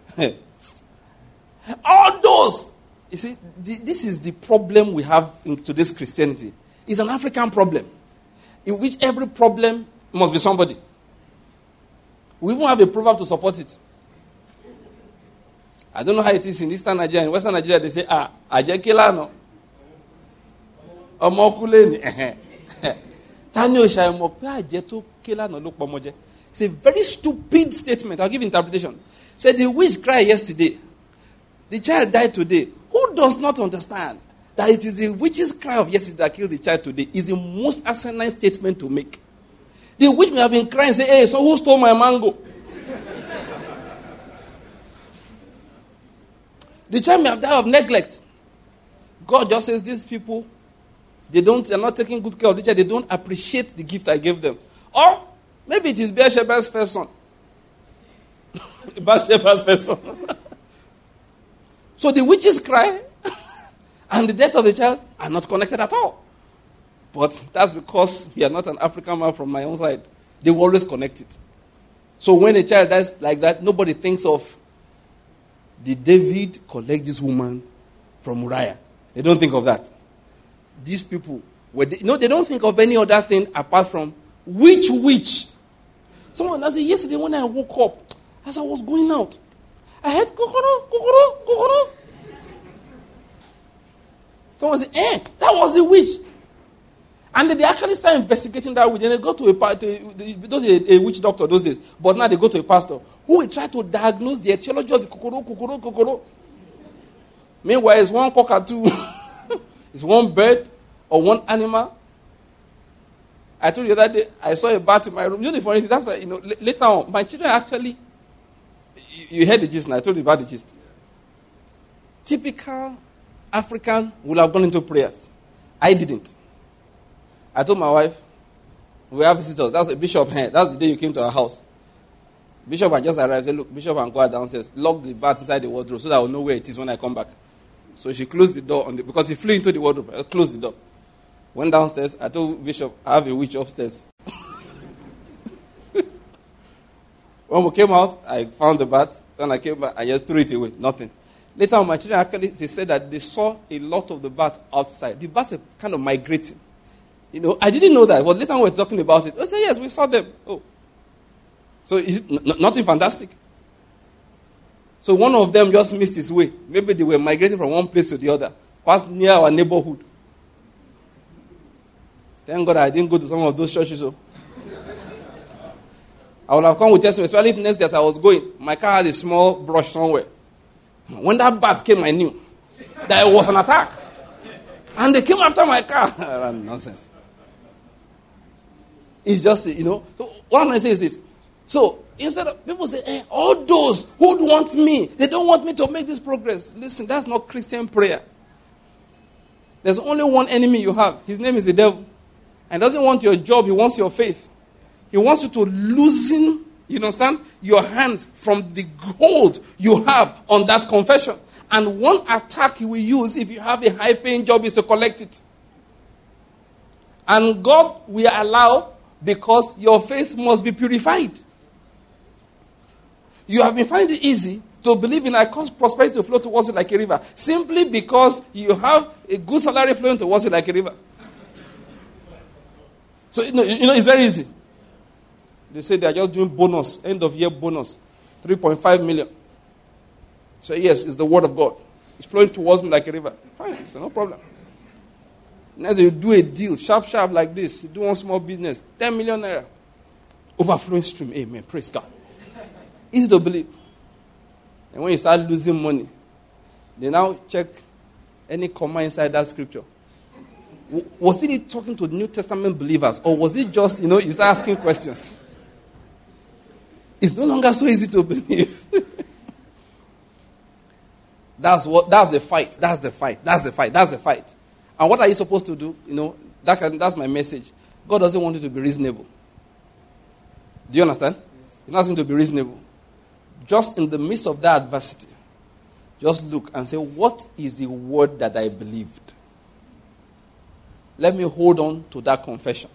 all those... You see, this is the problem we have in today's Christianity. It's an African problem, in which every problem must be somebody. We even have a proverb to support it. I don't know how it is in Eastern Nigeria. In Western Nigeria, they say, Aje Kelano. Omokuleni. Tani Osha Omokpe Aje to Kelano look pomoje. It's a very stupid statement. I'll give interpretation. Say the witch cried yesterday. The child died today. Who does not understand that it is the witch's cry of yesterday that killed the child today is the most asinine statement to make. The witch may have been crying and say, hey, so who stole my mango? The child may have died of neglect. God just says these people, they're not taking good care of the child. They don't appreciate the gift I gave them. Or maybe it is Bathsheba's first son. Bathsheba's first son. So the witch's cry and the death of the child are not connected at all. But that's because we are not an African man from my own side. They will always connect it. So when a child dies like that, nobody thinks of, did David collect this woman from Uriah? They don't think of that. These people, they don't think of any other thing apart from which witch. Someone said, yesterday when I woke up, as I was going out, I heard kokoro, kokoro, kokoro. Someone said, that was a witch. And then they actually start investigating that witch. And they go to a witch doctor those days. But now they go to a pastor who will try to diagnose the etiology of the kokoro, kokoro, kokoro. Meanwhile, it's one cockatoo. It's one bird or one animal. I told you that day, I saw a bat in my room. For instance, that's why, later on, my children actually, you heard the gist now. I told you about the gist. Typical African will have gone into prayers. I didn't. I told my wife, we have visitors. That's a bishop here. That's the day you came to our house. Bishop had just arrived. I said, look, Bishop and go downstairs. Lock the bat inside the wardrobe so that I will know where it is when I come back. So she closed the door because he flew into the wardrobe. I closed the door. Went downstairs. I told Bishop, I have a witch upstairs. When we came out, I found the bat. When I came back, I just threw it away. Nothing. Later on, my children they said that they saw a lot of the bats outside. The bats were kind of migrating. I didn't know that. But later on, we were talking about it. I said, yes, we saw them. Oh. So is it nothing fantastic? So one of them just missed his way. Maybe they were migrating from one place to the other. Passed near our neighborhood. Thank God I didn't go to some of those churches. So I would have come with testimony, especially if next day as I was going. My car had a small brush somewhere. When that bat came, I knew that it was an attack. And they came after my car. Nonsense. It's just, So what I'm going to say is this. So instead of people say, all those who want me, they don't want me to make this progress. Listen, that's not Christian prayer. There's only one enemy you have. His name is the devil. And he doesn't want your job, he wants your faith. He wants you to loosen, your hands from the hold you have on that confession. And one attack he will use if you have a high-paying job is to collect it. And God will allow because your faith must be purified. You have been finding it easy to believe in I cause prosperity to flow towards you like a river simply because you have a good salary flowing towards you like a river. So, it's very easy. They say they are just doing bonus, end of year bonus, 3.5 million. So yes, it's the word of God. It's flowing towards me like a river. Fine, so no problem. Next you do a deal, sharp like this. You do one small business, 10 million naira. Overflowing stream, amen, praise God. Easy to believe. And when you start losing money, They now check any comma inside that scripture. Was he talking to New Testament believers, or was it just, you start asking questions? It's no longer so easy to believe. That's the fight. That's the fight. And what are you supposed to do? That's my message. God doesn't want you to be reasonable. Do you understand? He doesn't want you to be reasonable. Just in the midst of that adversity, just look and say, what is the word that I believed? Let me hold on to that confession.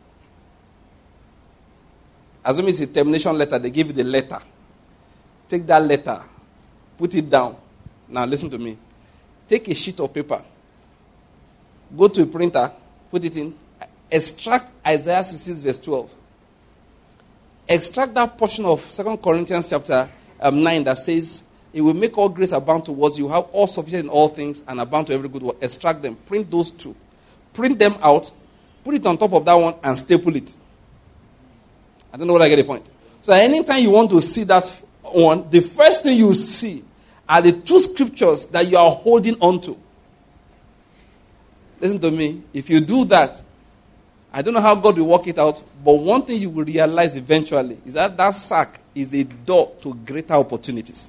Assume it's a termination letter, they give you the letter. Take that letter, put it down. Now listen to me. Take a sheet of paper, go to a printer, put it in, extract Isaiah 66 verse 12. Extract that portion of 2 Corinthians chapter 9 that says, it will make all grace abound towards you, have all sufficient in all things, and abound to every good work. Extract them. Print those two. Print them out, put it on top of that one, and staple it. I don't know whether I get the point. So anytime you want to see that one, the first thing you see are the two scriptures that you are holding on to. Listen to me. If you do that, I don't know how God will work it out, but one thing you will realize eventually is that sack is a door to greater opportunities.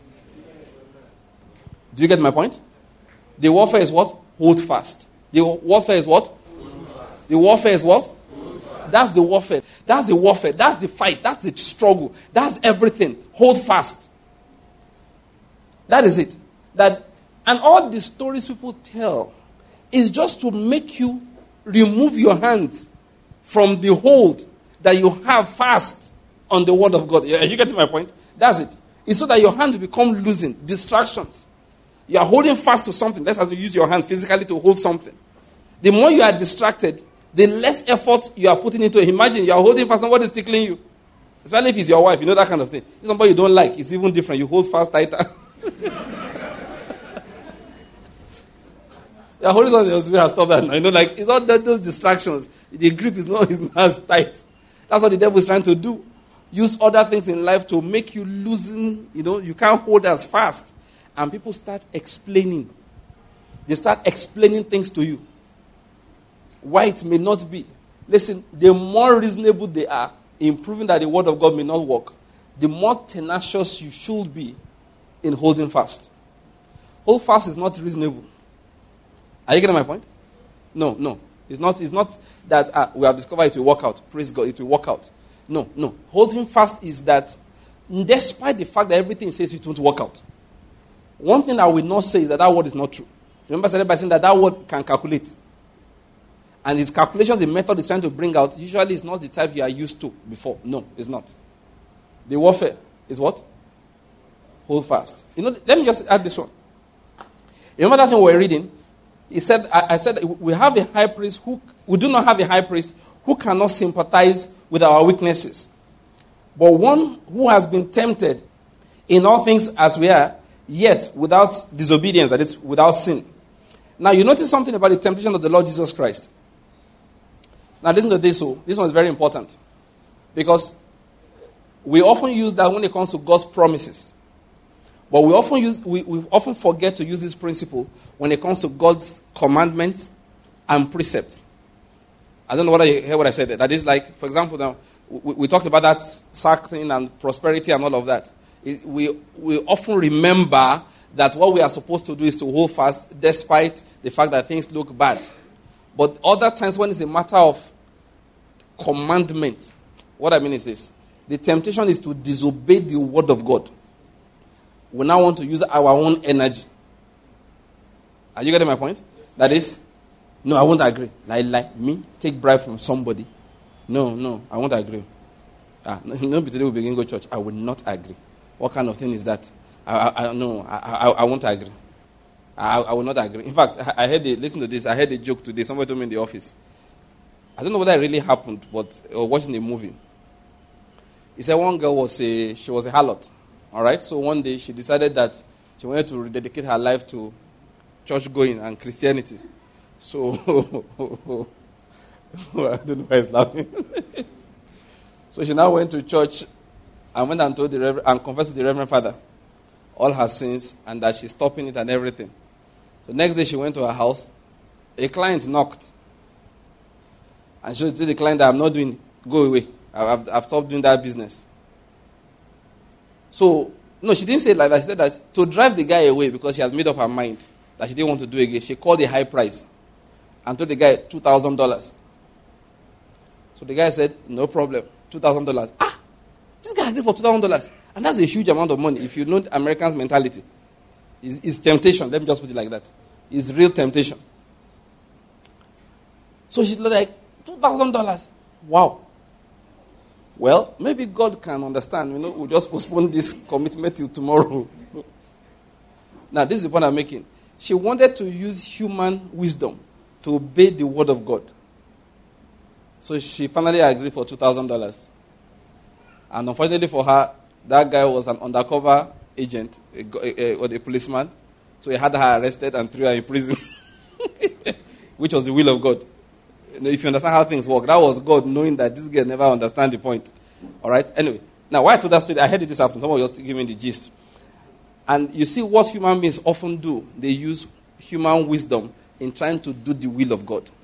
Do you get my point? The warfare is what? Hold fast. The warfare is what? The warfare is what? That's the warfare. That's the warfare. That's the fight. That's the struggle. That's everything. Hold fast. That is it. And all the stories people tell is just to make you remove your hands from the hold that you have fast on the word of God. You get my point? That's it. It's so that your hands become loosened. Distractions. You are holding fast to something. Let's say you use your hands physically to hold something. The more you are distracted, the less effort you are putting into it. Imagine you are holding fast, somebody is tickling you. Especially if it's your wife, that kind of thing. If somebody you don't like, it's even different. You hold fast tighter. You are holding on to your spirit and stuff that, it's not those distractions. The grip is not as tight. That's what the devil is trying to do. Use other things in life to make you loosen, you can't hold as fast. And people start explaining. They start explaining things to you. Why it may not be. Listen, the more reasonable they are in proving that the word of God may not work, the more tenacious you should be in holding fast. Hold fast is not reasonable. Are you getting my point? No. It's not that we have discovered it will work out. Praise God, it will work out. No. Holding fast is that despite the fact that everything says it won't work out, one thing I will not say is that word is not true. Remember, I started by saying that word can calculate. And his calculations, the method he's trying to bring out, usually is not the type you are used to before. No, it's not. The warfare is what? Hold fast. Let me just add this one. You remember that thing we were reading? He said, I said, we have a high priest we do not have a high priest who cannot sympathize with our weaknesses. But one who has been tempted in all things as we are, yet without disobedience, that is, without sin. Now, you notice something about the temptation of the Lord Jesus Christ. Now, listen to this. This one is very important. Because we often use that when it comes to God's promises. But we often forget to use this principle when it comes to God's commandments and precepts. I don't know whether you hear what I said. That is like, for example, now, we talked about that sack thing and prosperity and all of that. We often remember that what we are supposed to do is to hold fast despite the fact that things look bad. But other times when it's a matter of commandment, what I mean is this. The temptation is to disobey the word of God. We now want to use our own energy. Are you getting my point? That is, no, I won't agree. Like me, take bribe from somebody. No, I won't agree. No, today we begin to go to church. I will not agree. What kind of thing is that? I won't agree. I will not agree. In fact, listen to this. I heard a joke today. Somebody told me in the office. I don't know whether it really happened, but I was watching a movie. He said one girl she was a harlot. All right? So one day she decided that she wanted to rededicate her life to church going and Christianity. So, I don't know why he's laughing. So she now went to church and went and told and confessed to the Reverend Father all her sins and that she's stopping it and everything. The next day she went to her house. A client knocked. And she told the client that I'm not doing it. Go away. I've stopped doing that business. So, no, she didn't say it like that. She said that to drive the guy away because she had made up her mind that she didn't want to do it again, she called a high price and told the guy $2,000. So the guy said, no problem, $2,000. This guy agreed for $2,000. And that's a huge amount of money if you know Americans' mentality. It's temptation. Let me just put it like that. It's real temptation. So she's like, $2,000. Wow. Well, maybe God can understand. We'll just postpone this commitment till tomorrow. Now, this is the point I'm making. She wanted to use human wisdom to obey the word of God. So she finally agreed for $2,000. And unfortunately for her, that guy was an undercover agent, or a policeman. So he had her arrested and threw her in prison, which was the will of God. If you understand how things work, that was God knowing that this girl never understand the point. All right? Anyway, now why I told that story, I heard it this afternoon. Someone was just giving the gist. And you see what human beings often do. They use human wisdom in trying to do the will of God.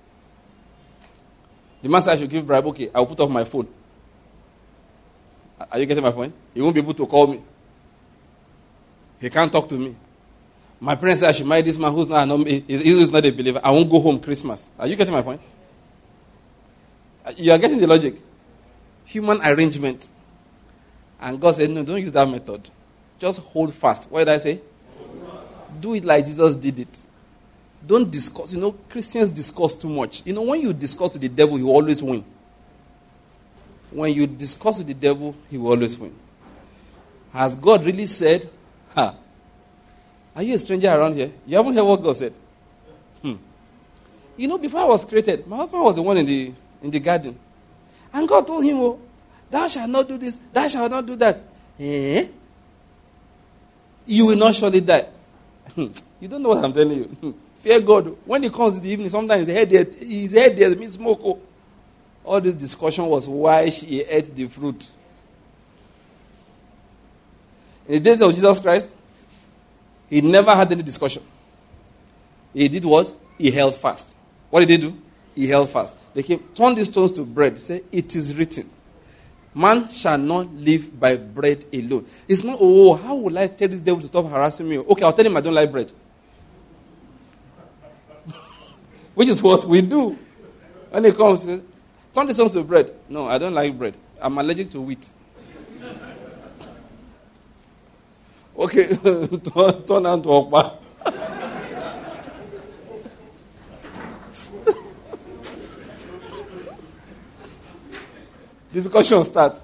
The man said I should give bribe. Okay, I'll put off my phone. Are you getting my point? He won't be able to call me. He can't talk to me. My parents said I should marry this man who's not a believer. I won't go home Christmas. Are you getting my point? You are getting the logic. Human arrangement. And God said, no, don't use that method. Just hold fast. What did I say? Do it like Jesus did it. Don't discuss. Christians discuss too much. When you discuss with the devil, you always win. When you discuss with the devil, he will always win. Has God really said, are you a stranger around here? You haven't heard what God said? Before I was created, my husband was the one in the garden. And God told him, thou shalt not do this, thou shalt not do that. You will not surely die. You don't know what I'm telling you. Fear God. When he comes in the evening, sometimes his head there means smoke. All this discussion was why she ate the fruit. In the days of Jesus Christ, he never had any discussion. He did what? He held fast. What did he do? He held fast. They came, turn these stones to bread. Say, it is written, man shall not live by bread alone. It's not, how will I tell this devil to stop harassing me? Okay, I'll tell him I don't like bread. Which is what we do. When he comes, turn the stones to bread. No, I don't like bread. I'm allergic to wheat. Okay, turn on to Okpa. Discussion starts.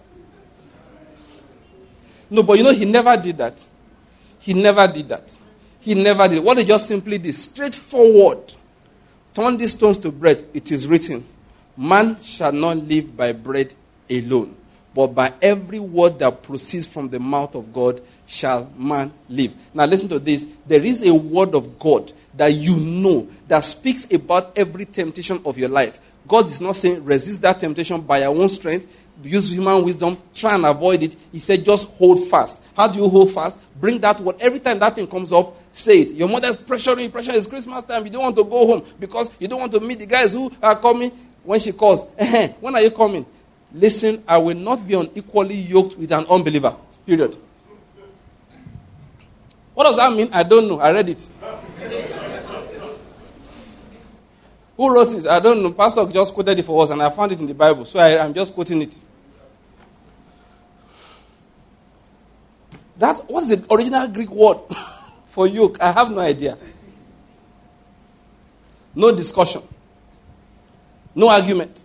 No, but he never did that. He never did that. He never did. What he just simply did, straightforward. Turn these stones to bread. It is written, man shall not live by bread alone, but by every word that proceeds from the mouth of God shall man live. Now listen to this. There is a word of God that that speaks about every temptation of your life. God is not saying resist that temptation by your own strength, use human wisdom, try and avoid it. He said just hold fast. How do you hold fast? Bring that word. Every time that thing comes up, say it. Your mother's pressuring you. Pressure is Christmas time. You don't want to go home because you don't want to meet the guys who are coming. When she calls, when are you coming? Listen, I will not be unequally yoked with an unbeliever. Period. What does that mean? I don't know. I read it. Who wrote it? I don't know. Pastor just quoted it for us and I found it in the Bible. So I'm just quoting it. What's the original Greek word for yoke? I have no idea. No discussion. No argument.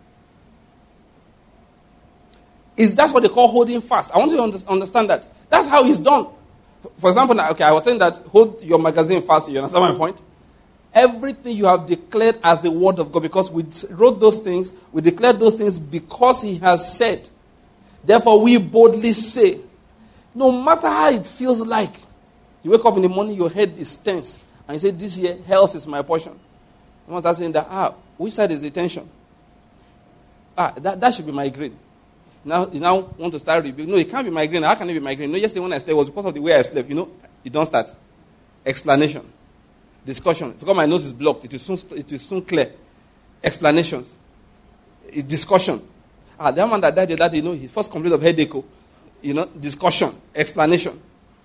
That's what they call holding fast. I want you to understand that. That's how it's done. For example, I was saying that hold your magazine fast. You understand my point? Everything you have declared as the word of God, because we wrote those things, we declared those things because he has said. Therefore, we boldly say, no matter how it feels like, you wake up in the morning, your head is tense, and you say, this year, health is my portion. Someone starts saying that, which side is the tension? That should be migraine. Now, you now want to start rebuilding. No, it can't be migraine. How can it be migraine? No, yesterday when I slept, it was because of the way I slept. You don't start. Explanation. Discussion. It's because my nose is blocked. It will soon clear. Explanations. It's discussion. The man that died the other day, he first complained of headache. Discussion. Explanation.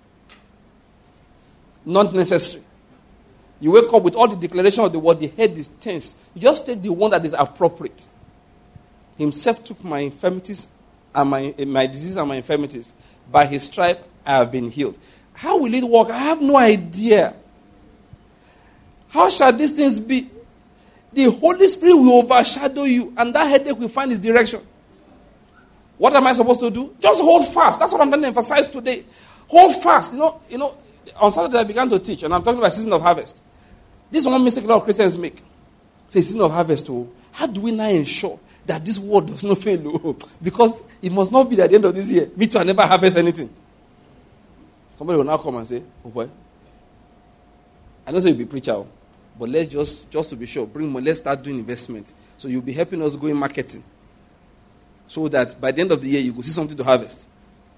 Not necessary. You wake up with all the declaration of the word, the head is tense. You just take the one that is appropriate. Himself took my infirmities and my disease and my infirmities. By his stripe, I have been healed. How will it work? I have no idea. How shall these things be? The Holy Spirit will overshadow you, and that headache will find its direction. What am I supposed to do? Just hold fast. That's what I'm going to emphasize today. Hold fast. On Saturday I began to teach, and I'm talking about season of harvest. This is one mistake a lot of Christians make. Say, season of harvest. How do we now ensure that this word does not fail? Because it must not be that at the end of this year, me too, I never harvest anything. Somebody will now come and say, oh boy, I don't say you'll be preacher, but let's just to be sure, bring more, let's start doing investment. So you'll be helping us go in marketing. So that by the end of the year, you will see something to harvest.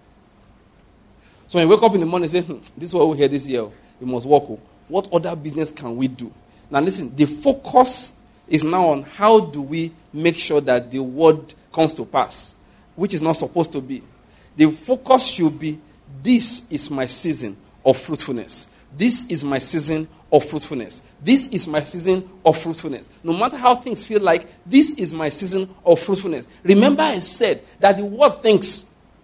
So when you wake up in the morning and say, this is what we hear this year, we must work. What other business can we do? Now listen, the focus is now on how do we make sure that the word comes to pass, which is not supposed to be. The focus should be, this is my season of fruitfulness. This is my season of fruitfulness. This is my season of fruitfulness. No matter how things feel like, this is my season of fruitfulness. Remember I said that the word thinks.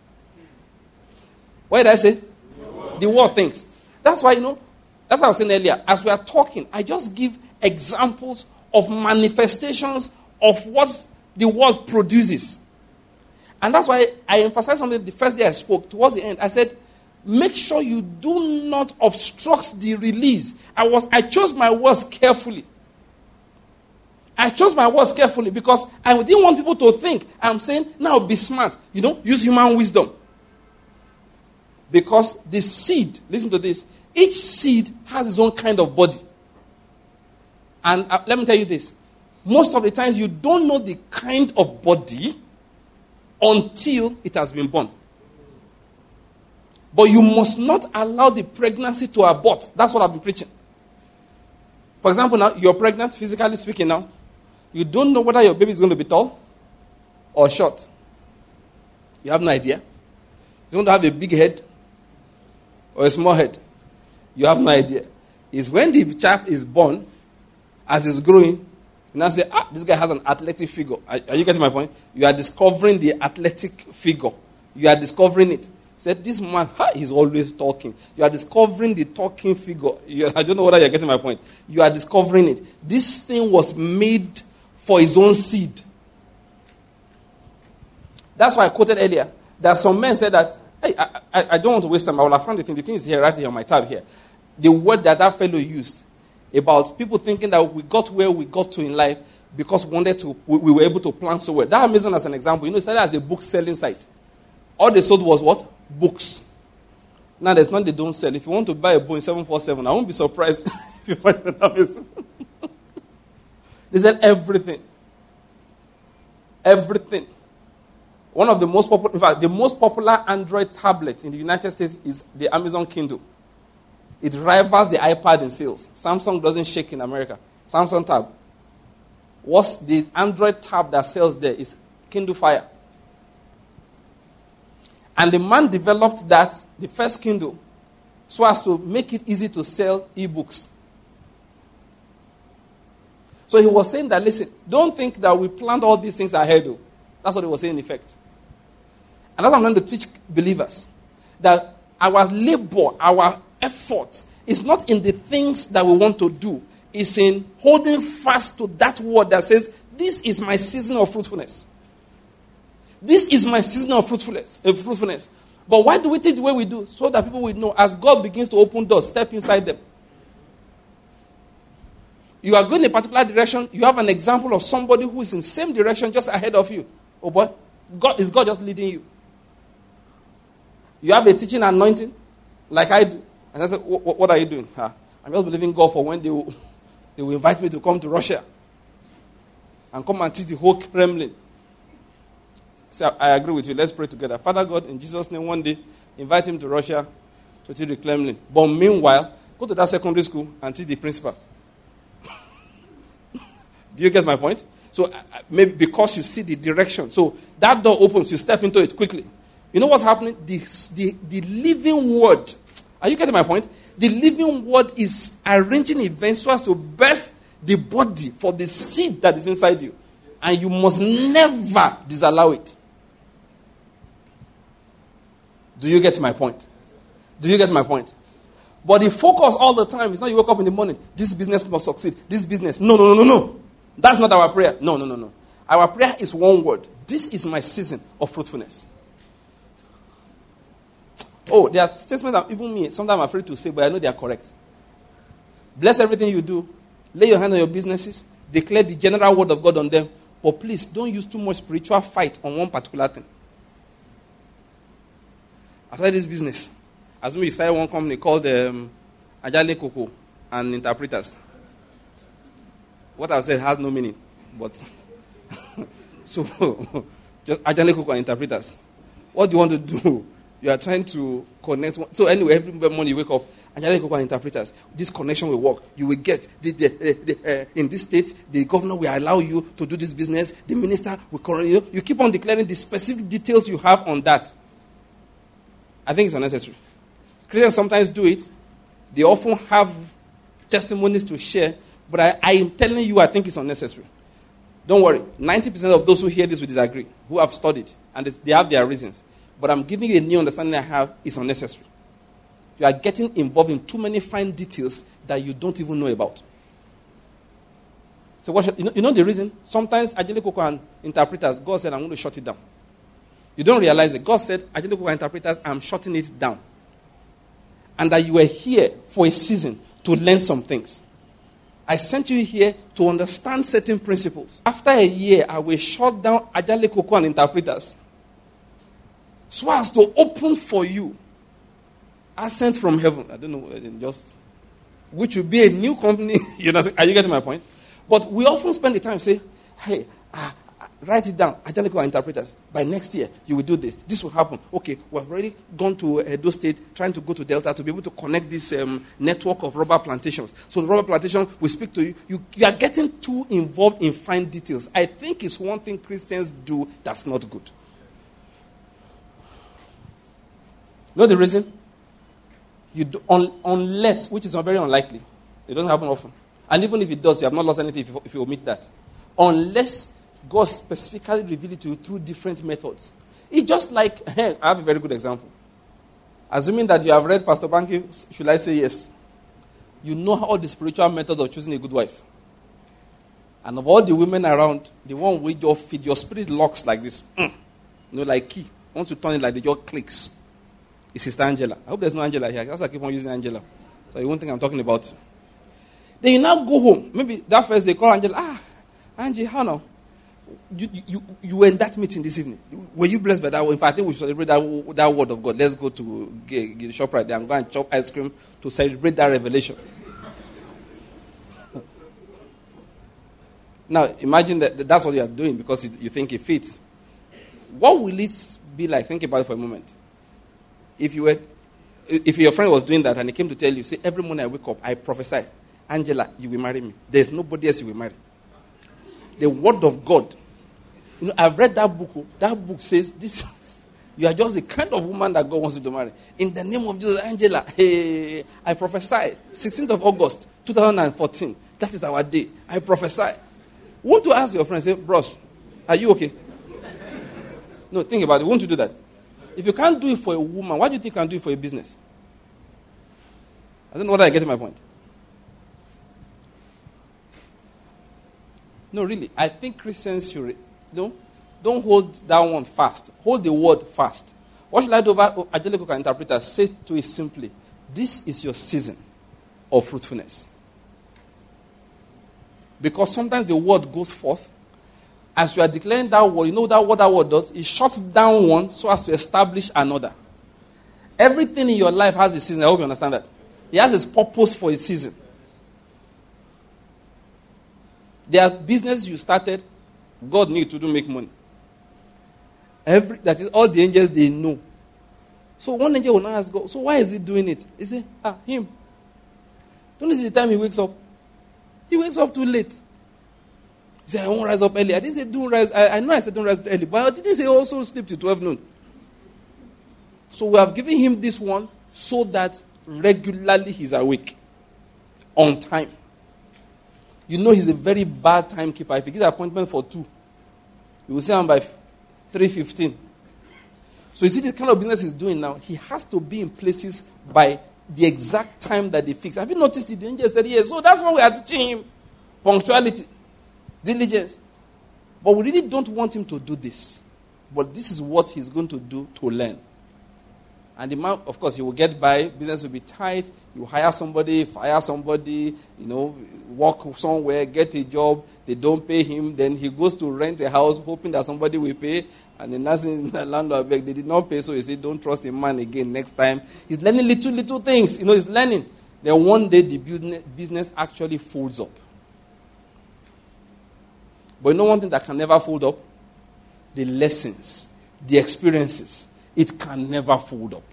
What did I say? The word thinks. That's why, that's what I was saying earlier. As we are talking, I just give examples of manifestations of what the word produces. And that's why I emphasized something the first day I spoke. Towards the end, I said, make sure you do not obstruct the release. I chose my words carefully. I chose my words carefully because I didn't want people to think I'm saying, now be smart. Use human wisdom. Because the seed, listen to this, each seed has its own kind of body. And let me tell you this. Most of the times you don't know the kind of body until it has been born. But you must not allow the pregnancy to abort. That's what I've been preaching. For example, now you're pregnant, physically speaking now. You don't know whether your baby is going to be tall or short. You have no idea. He's going to have a big head or a small head. You have no idea. It's when the child is born, as he's growing, you now say, this guy has an athletic figure. Are you getting my point? You are discovering the athletic figure. You are discovering it. Said, this man, he's always talking. You are discovering the talking figure. I don't know whether you're getting my point. You are discovering it. This thing was made for his own seed. That's why I quoted earlier that some men said that, hey, I don't want to waste time. I will have found the thing. The thing is here, right here on my tab here. The word that fellow used about people thinking that we got where we got to in life because we were able to plan so well. That Amazon as an example, it started as a book selling site. All they sold was what? Books. Now there's none they don't sell. If you want to buy a Boeing 747, I won't be surprised if you find it on Amazon. They sell everything. Everything. One of the most popular, in fact, the most popular Android tablet in the United States is the Amazon Kindle. It rivals the iPad in sales. Samsung doesn't shake in America. Samsung Tab. What's the Android tab that sells there is Kindle Fire. And the man developed the first Kindle, so as to make it easy to sell e-books. So he was saying that, listen, don't think that we planned all these things ahead. That's what he was saying in effect. And that's what I'm going to teach believers. That our labor, our effort is not in the things that we want to do. It's in holding fast to that word that says, this is my season of fruitfulness. This is my season of fruitfulness. But why do we teach the way we do? So that people will know as God begins to open doors, step inside them. You are going in a particular direction. You have an example of somebody who is in the same direction just ahead of you. Oh boy, God just leading you? You have a teaching anointing like I do. And I said, what are you doing? I'm just believing God for when they will invite me to come to Russia and come and teach the whole Kremlin. So I agree with you. Let's pray together. Father God, in Jesus' name, one day, invite him to Russia to teach the Kremlin. But meanwhile, go to that secondary school and teach the principal. Do you get my point? So maybe because you see the direction. So that door opens, you step into it quickly. You know what's happening? The living word. Are you getting my point? The living word is arranging events so as to birth the body for the seed that is inside you. And you must never disallow it. Do you get my point? Do you get my point? But the focus all the time is not you wake up in the morning, this business must succeed. This business. No. That's not our prayer. No. Our prayer is one word. This is my season of fruitfulness. Oh, there are statements that even me, sometimes I'm afraid to say, but I know they are correct. Bless everything you do. Lay your hand on your businesses. Declare the general word of God on them. But please, don't use too much spiritual fight on one particular thing. I started this business. As we started one company called Ajale Cocoa and Interpreters. What I've said has no meaning. But so, just Ajale Cocoa and Interpreters. What do you want to do? You are trying to connect. So anyway, every morning you wake up, Ajale Cocoa and Interpreters. This connection will work. You will get, in this state, the governor will allow you to do this business. The minister will correct you. You keep on declaring the specific details you have on that. I think it's unnecessary. Christians sometimes do it. They often have testimonies to share. But I am telling you, I think it's unnecessary. Don't worry. 90% of those who hear this will disagree, who have studied. And they have their reasons. But I'm giving you a new understanding I have. It's unnecessary. You are getting involved in too many fine details that you don't even know about. So you know the reason? Sometimes Ajale Cocoa and Interpreters, God said, I'm going to shut it down. You don't realize it. God said, Ajale Cocoa and Interpreters, I'm shutting it down. And that you were here for a season to learn some things. I sent you here to understand certain principles. After a year, I will shut down Ajale Cocoa and Interpreters. So as to open for you Ascent from Heaven. I don't know, which will be a new company. Are you getting my point? But we often spend the time say, hey, write it down. Ajale Cocoa and Interpreters. By next year, you will do this. This will happen. Okay, we have already gone to Edo State, trying to go to Delta to be able to connect this network of rubber plantations. So the rubber plantation will speak to you. You are getting too involved in fine details. I think it's one thing Christians do that's not good. You know the reason? Unless, which is very unlikely, it doesn't happen often. And even if it does, you have not lost anything if you omit that. Unless God specifically revealed it to you through different methods. It's just like, I have a very good example. Assuming that you have read Pastor Banky, should I say yes? You know all the spiritual methods of choosing a good wife. And of all the women around, the one with your feet, your spirit locks like this. Like key. Once you turn it like the jaw clicks. It's Sister Angela. I hope there's no Angela here. That's why I keep on using Angela. So you won't think I'm talking about. Then you now go home. Maybe that first they call Angela. Angie, how now? You were in that meeting this evening. Were you blessed by that? In fact, I think we should celebrate that word of God. Let's go to the shop right there and go and chop ice cream to celebrate that revelation. Now, imagine that's what you are doing because you think it fits. What will it be like? Think about it for a moment. If your friend was doing that and he came to tell you, say, every morning I wake up, I prophesy, Angela, you will marry me. There's nobody else you will marry. The word of God. I've read that book. That book says, you are just the kind of woman that God wants you to marry. In the name of Jesus, Angela, hey, I prophesy, 16th of August, 2014. That is our day. I prophesy. Want to ask your friend, say, bros, are you okay? No, think about it. Won't you do that? If you can't do it for a woman, why do you think you can do it for a business? I don't know whether I get my point. No, really. I think Christians should, don't hold that one fast. Hold the word fast. What should I do about Ajale Cocoa and Interpreters? Say to it simply, this is your season of fruitfulness. Because sometimes the word goes forth. As you are declaring that word, you know that what that word does? It shuts down one so as to establish another. Everything in your life has a season. I hope you understand that. It has its purpose for a season. There are businesses you started, God knew to do make money. That is all the angels they know. So one angel will not ask God, so why is he doing it? He say, him. Don't you see the time he wakes up? He wakes up too late. He said, I won't rise up early. I didn't say don't rise. I know I said don't rise early, but I didn't say also sleep till 12 noon. So we have given him this one so that regularly he's awake. On time. You know he's a very bad timekeeper. If he gives an appointment for 2, you will see him by 3:15. So you see the kind of business he's doing now, he has to be in places by the exact time that they fix. Have you noticed it? The angel said yes. So that's why we are teaching him punctuality, diligence. But we really don't want him to do this. But this is what he's going to do to learn. And the man, of course, he will get by. Business will be tight. You hire somebody, fire somebody, work somewhere, get a job. They don't pay him. Then he goes to rent a house, hoping that somebody will pay. And the last thing the landlord begged, they did not pay. So he said, don't trust a man again next time. He's learning little things. He's learning. Then one day the business actually folds up. But one thing that can never fold up? The lessons, the experiences. It can never fold up.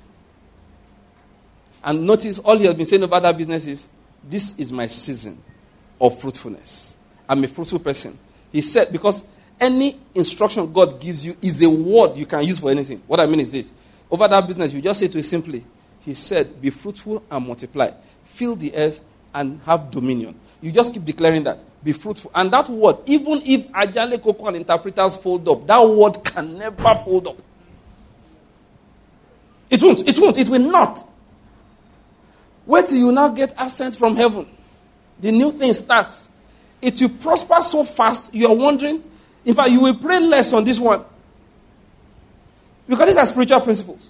And notice all he has been saying about that business is, this is my season of fruitfulness. I'm a fruitful person. He said, because any instruction God gives you is a word you can use for anything. What I mean is this. Over that business, you just say to it simply, he said, be fruitful and multiply. Fill the earth and have dominion. You just keep declaring that. Be fruitful. And that word, even if Ajale Koko and interpreters fold up, that word can never fold up. It won't. It will not. Wait till you now get assent from heaven. The new thing starts. It will prosper so fast, you are wondering. In fact, you will pray less on this one. Because these are spiritual principles.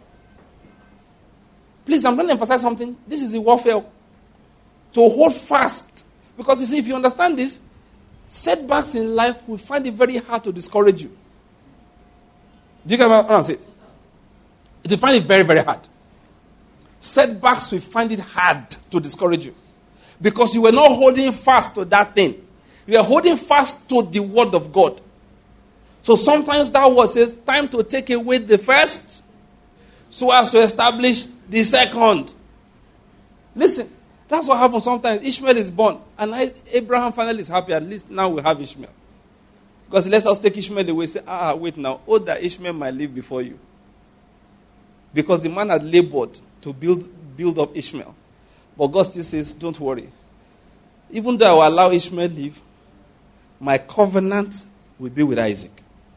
Please, I'm going to emphasize something. This is the warfare. To hold fast. Because you see, if you understand this, setbacks in life will find it very hard to discourage you. Do you get what I'm saying? It will find it very, very hard. Setbacks will find it hard to discourage you. Because you were not holding fast to that thing. You are holding fast to the word of God. So sometimes that word says, time to take away the first, so as to establish the second. Listen, that's what happens sometimes. Ishmael is born, and Abraham finally is happy. At least now we have Ishmael. Because let us take Ishmael away. Say, wait now. Oh, that Ishmael might live before you. Because the man had labored to build up Ishmael. But God still says, don't worry. Even though I will allow Ishmael live, my covenant will be with Isaac.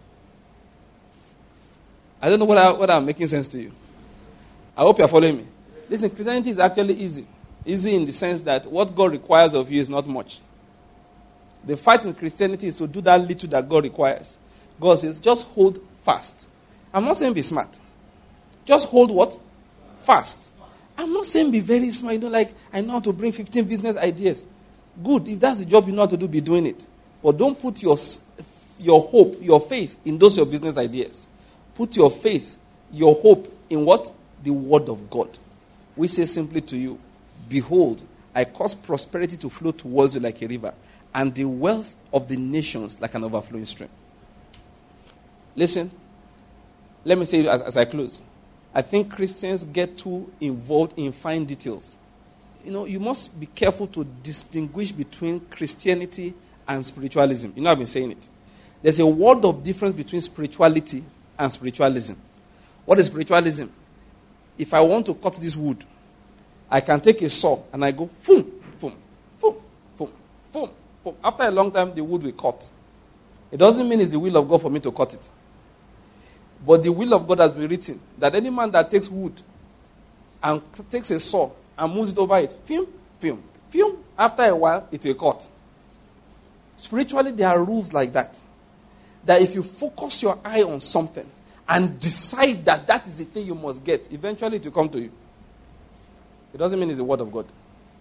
I don't know whether I'm making sense to you. I hope you're following me. Listen, Christianity is actually easy. Easy in the sense that what God requires of you is not much. The fight in Christianity is to do that little that God requires. God says, just hold fast. I'm not saying be smart. Just hold what? Fast. I'm not saying be very smart. Like I know how to bring 15 business ideas. Good. If that's the job you know how to do, be doing it. But don't put your hope, your faith in those your business ideas. Put your faith, your hope in what? The word of God. We say simply to you, behold, I cause prosperity to flow towards you like a river, and the wealth of the nations like an overflowing stream. Listen, let me say it as I close. I think Christians get too involved in fine details. You must be careful to distinguish between Christianity and spiritualism. I've been saying it. There's a world of difference between spirituality and spiritualism. What is spiritualism? If I want to cut this wood, I can take a saw and I go, boom, boom, boom, boom, boom, boom. After a long time, the wood will cut. It doesn't mean it's the will of God for me to cut it. But the will of God has been written that any man that takes wood and takes a saw and moves it over it, film, film, film, after a while, it will cut. Spiritually, there are rules like that. That if you focus your eye on something and decide that that is the thing you must get, eventually it will come to you. It doesn't mean it's the word of God.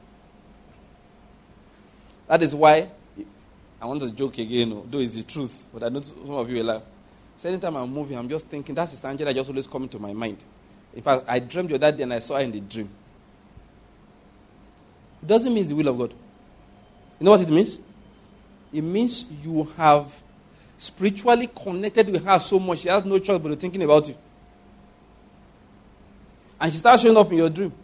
That is why, I want to joke again, though it's the truth, but I know some of you will laugh. So anytime I'm moving, I'm just thinking, that's Sister Angela just always coming to my mind. In fact, I dreamed the other day and I saw her in the dream. It doesn't mean it's the will of God. You know what it means? It means you have spiritually connected with her so much, she has no choice but to thinking about you. And she starts showing up in your dream.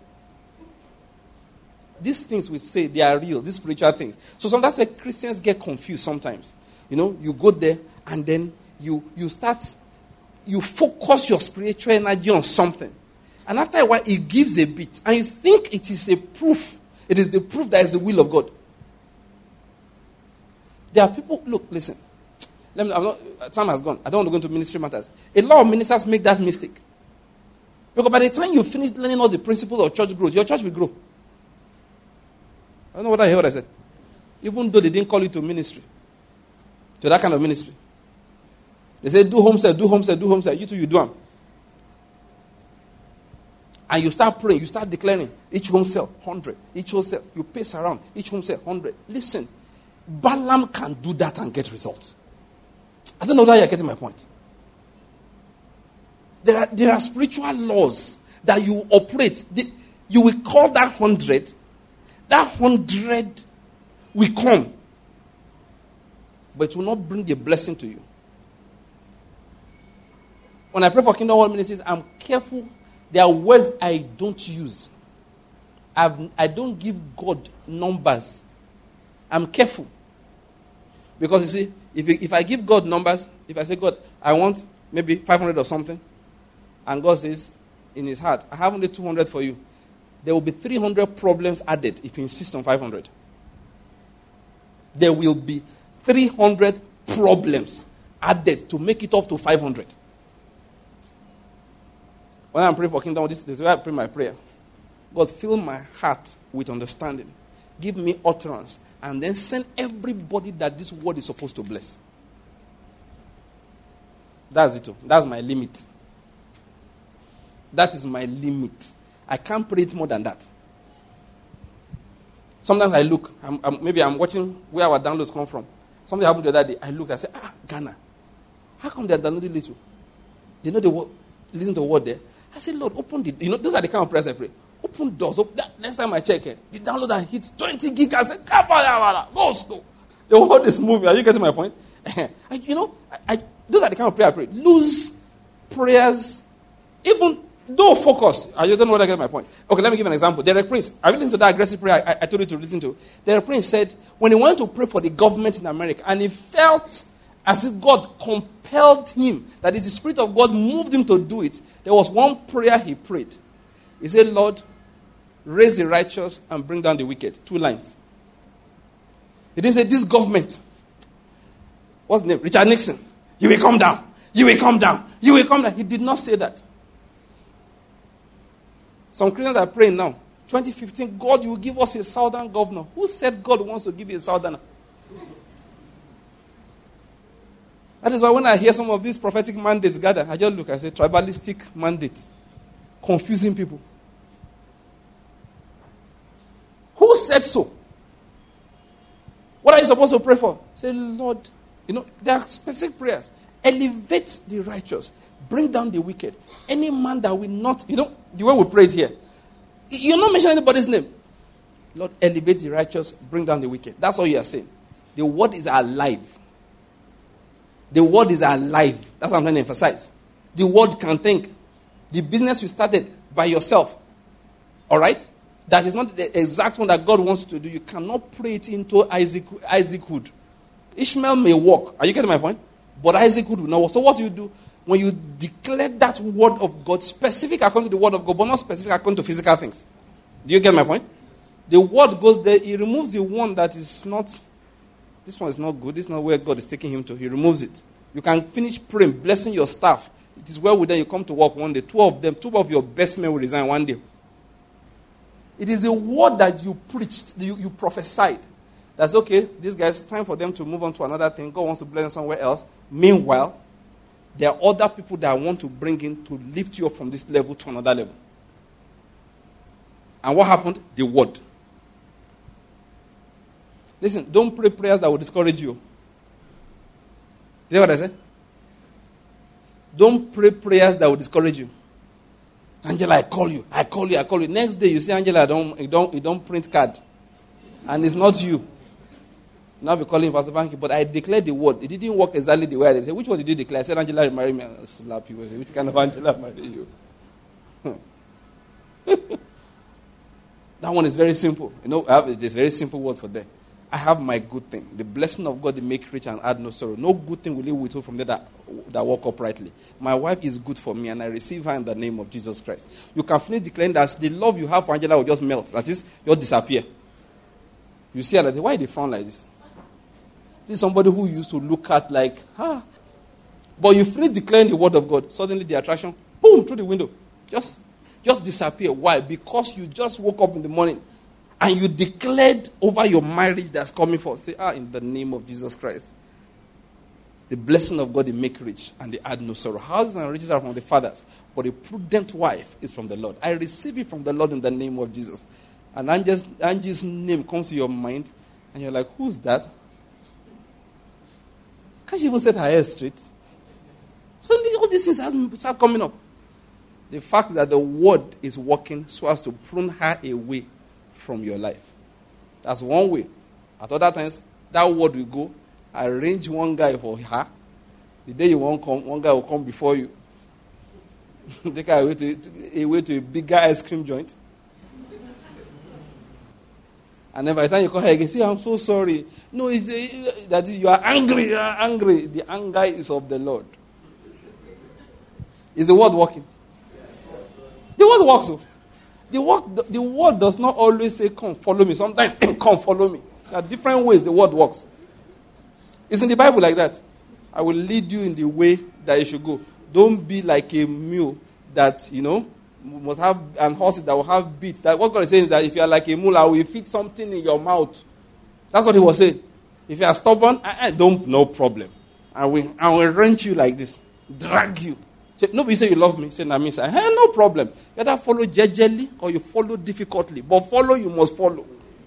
These things we say, they are real, these spiritual things. So sometimes Christians get confused sometimes. You go there and then you focus your spiritual energy on something. And after a while, it gives a bit. And you think it is a proof. It is the proof that is the will of God. There are people, look, listen. Time has gone. I don't want to go into ministry matters. A lot of ministers make that mistake. Because by the time you finish learning all the principles of church growth, your church will grow. I don't know what I heard what I said. Even though they didn't call you to ministry. To that kind of ministry. They say, do home cell, do home cell, do home cell. You too, you do them. And you start praying, you start declaring, each home cell, 100. Each home cell, you pace around, each home cell, 100. Listen, Balaam can do that and get results. I don't know whether you're getting my point. There are spiritual laws that you operate. You will call that 100. That 100 will come. But it will not bring a blessing to you. When I pray for Kingdom World Ministries, I'm careful. There are words I don't use. I don't give God numbers. I'm careful. Because you see, if I give God numbers, if I say, God, I want maybe 500 or something, and God says in his heart, I have only 200 for you, there will be 300 problems added if you insist on 500. There will be 300 problems added to make it up to 500. When I'm praying for Kingdom, this is where I pray my prayer. God, fill my heart with understanding. Give me utterance. And then send everybody that this word is supposed to bless. That's it. That's my limit. That is my limit. I can't pray it more than that. Sometimes I look. Maybe I'm watching where our downloads come from. Something happened the other day. I look. I say, Ghana. How come they're downloading little? They know the word. Listen to the word there. I say, Lord, open the... those are the kind of prayers I pray. Open doors. Next time I check it, the download hits 20 gig. I say, go. The word is moving. Are you getting my point? Those are the kind of prayer I pray. Lose prayers, even though focused. I don't know whether I get my point. Okay, let me give an example. Derek Prince, I listened to that aggressive prayer I told you to listen to. Derek Prince said, when he wanted to pray for the government in America, and he felt as if God compelled him, that is, the Spirit of God moved him to do it, there was one prayer he prayed. He said, Lord, raise the righteous and bring down the wicked. 2 lines. He didn't say, this government. What's the name? Richard Nixon. You will come down. You will come down. You will come down. He did not say that. Some Christians are praying now. 2015, God, you will give us a southern governor. Who said God wants to give you a southerner? That is why when I hear some of these prophetic mandates gather, I just look, I say, tribalistic mandates. Confusing people. Who said so? What are you supposed to pray for? Say, Lord, there are specific prayers. Elevate the righteous. Bring down the wicked. Any man that will not, the way we pray is here. You're not mentioning anybody's name. Lord, elevate the righteous. Bring down the wicked. That's all you are saying. The word is alive. The word is alive. That's what I'm trying to emphasize. The word can think. The business you started by yourself. All right? That is not the exact one that God wants to do. You cannot pray it into Isaachood. Ishmael may walk. Are you getting my point? But Isaachood will not walk. So what do you do? When you declare that word of God, specific according to the word of God, but not specific according to physical things. Do you get my point? The word goes there. He removes the one that is not, this one is not good. This is not where God is taking him to. He removes it. You can finish praying, blessing your staff. It is well with them. You come to work one day. 2 of your best men will resign one day. It is a word that you preached, you prophesied. That's okay, these guys, time for them to move on to another thing. God wants to bless them somewhere else. Meanwhile, there are other people that I want to bring in to lift you up from this level to another level. And what happened? The word. Listen, don't pray prayers that will discourage you. You hear what I said? Don't pray prayers that will discourage you. Angela, I call you. Next day you say, Angela, you don't print card. And it's not you. Now be calling Pastor Banky, but I declared the word. It didn't work exactly the way I did. Say, which word did you declare? I said, Angela, marry me. I'll slap you. Which kind of Angela marry you? That one is very simple. I have this very simple word for that. I have my good thing. The blessing of God, they make rich and add no sorrow. No good thing will he withhold from them that walk uprightly. My wife is good for me, and I receive her in the name of Jesus Christ. You can finish declaring that the love you have for Angela will just melt. That is, just disappear. You see her like, why they frown like this? This is somebody who used to look at like, But you finish declaring the word of God, suddenly the attraction, boom, through the window. Just disappear. Why? Because you just woke up in the morning and you declared over your marriage that's coming forth. Say, in the name of Jesus Christ. The blessing of God, they make rich and they add no sorrow. Houses and riches are from the fathers, but a prudent wife is from the Lord. I receive it from the Lord in the name of Jesus. And Angie's name comes to your mind, and you're like, who's that? Can't you even set her hair straight? So all these things start coming up. The fact that the word is working so as to prune her away from your life. That's one way. At other times, that word will go, arrange one guy for her. The day you won't come, one guy will come before you. Take her away to a bigger ice cream joint. And then by the time you call her again, say, I'm so sorry. No, you are angry. You are angry. The anger is of the Lord. Is the word working? Yes. The word works. The word does not always say, come, follow me. Sometimes, come, follow me. There are different ways the word works. It's in the Bible like that. I will lead you in the way that you should go. Don't be like a mule that, must have, and horses that will have beats. That what God is saying is that if you are like a mule, I will fit something in your mouth. That's what he was saying. If you are stubborn, no problem. I will wrench you like this. Drag you. Nobody say you love me. Say, no problem. You either follow jejely or you follow difficultly. But follow, you must follow.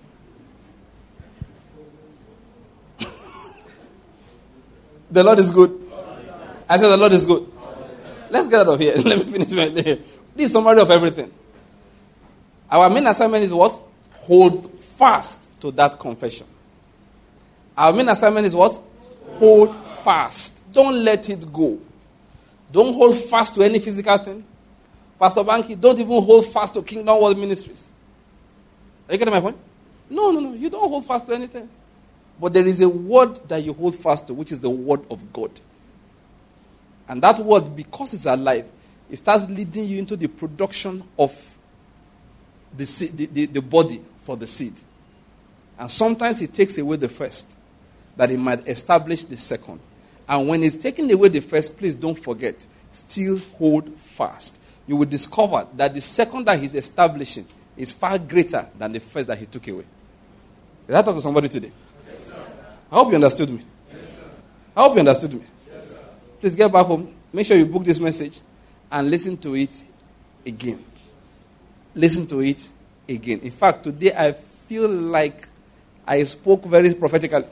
The Lord is good. I said the Lord is good. Let's get out of here. Let me finish my day. This is summary of everything. Our main assignment is what? Hold fast to that confession. Our main assignment is what? Hold fast. Don't let it go. Don't hold fast to any physical thing. Pastor Banky, don't even hold fast to Kingdom World Ministries. Are you getting my point? No. You don't hold fast to anything. But there is a word that you hold fast to, which is the word of God. And that word, because it's alive, it starts leading you into the production of the seed, the body for the seed. And sometimes it takes away the first, that it might establish the second. And when it's taking away the first, please don't forget, still hold fast. You will discover that the second that he's establishing is far greater than the first that he took away. Did I talk to somebody today? Yes, sir. I hope you understood me. Yes, sir. I hope you understood me. Yes, sir. Please get back home. Make sure you book this message and listen to it again. Listen to it again. In fact, today I feel like I spoke very prophetically.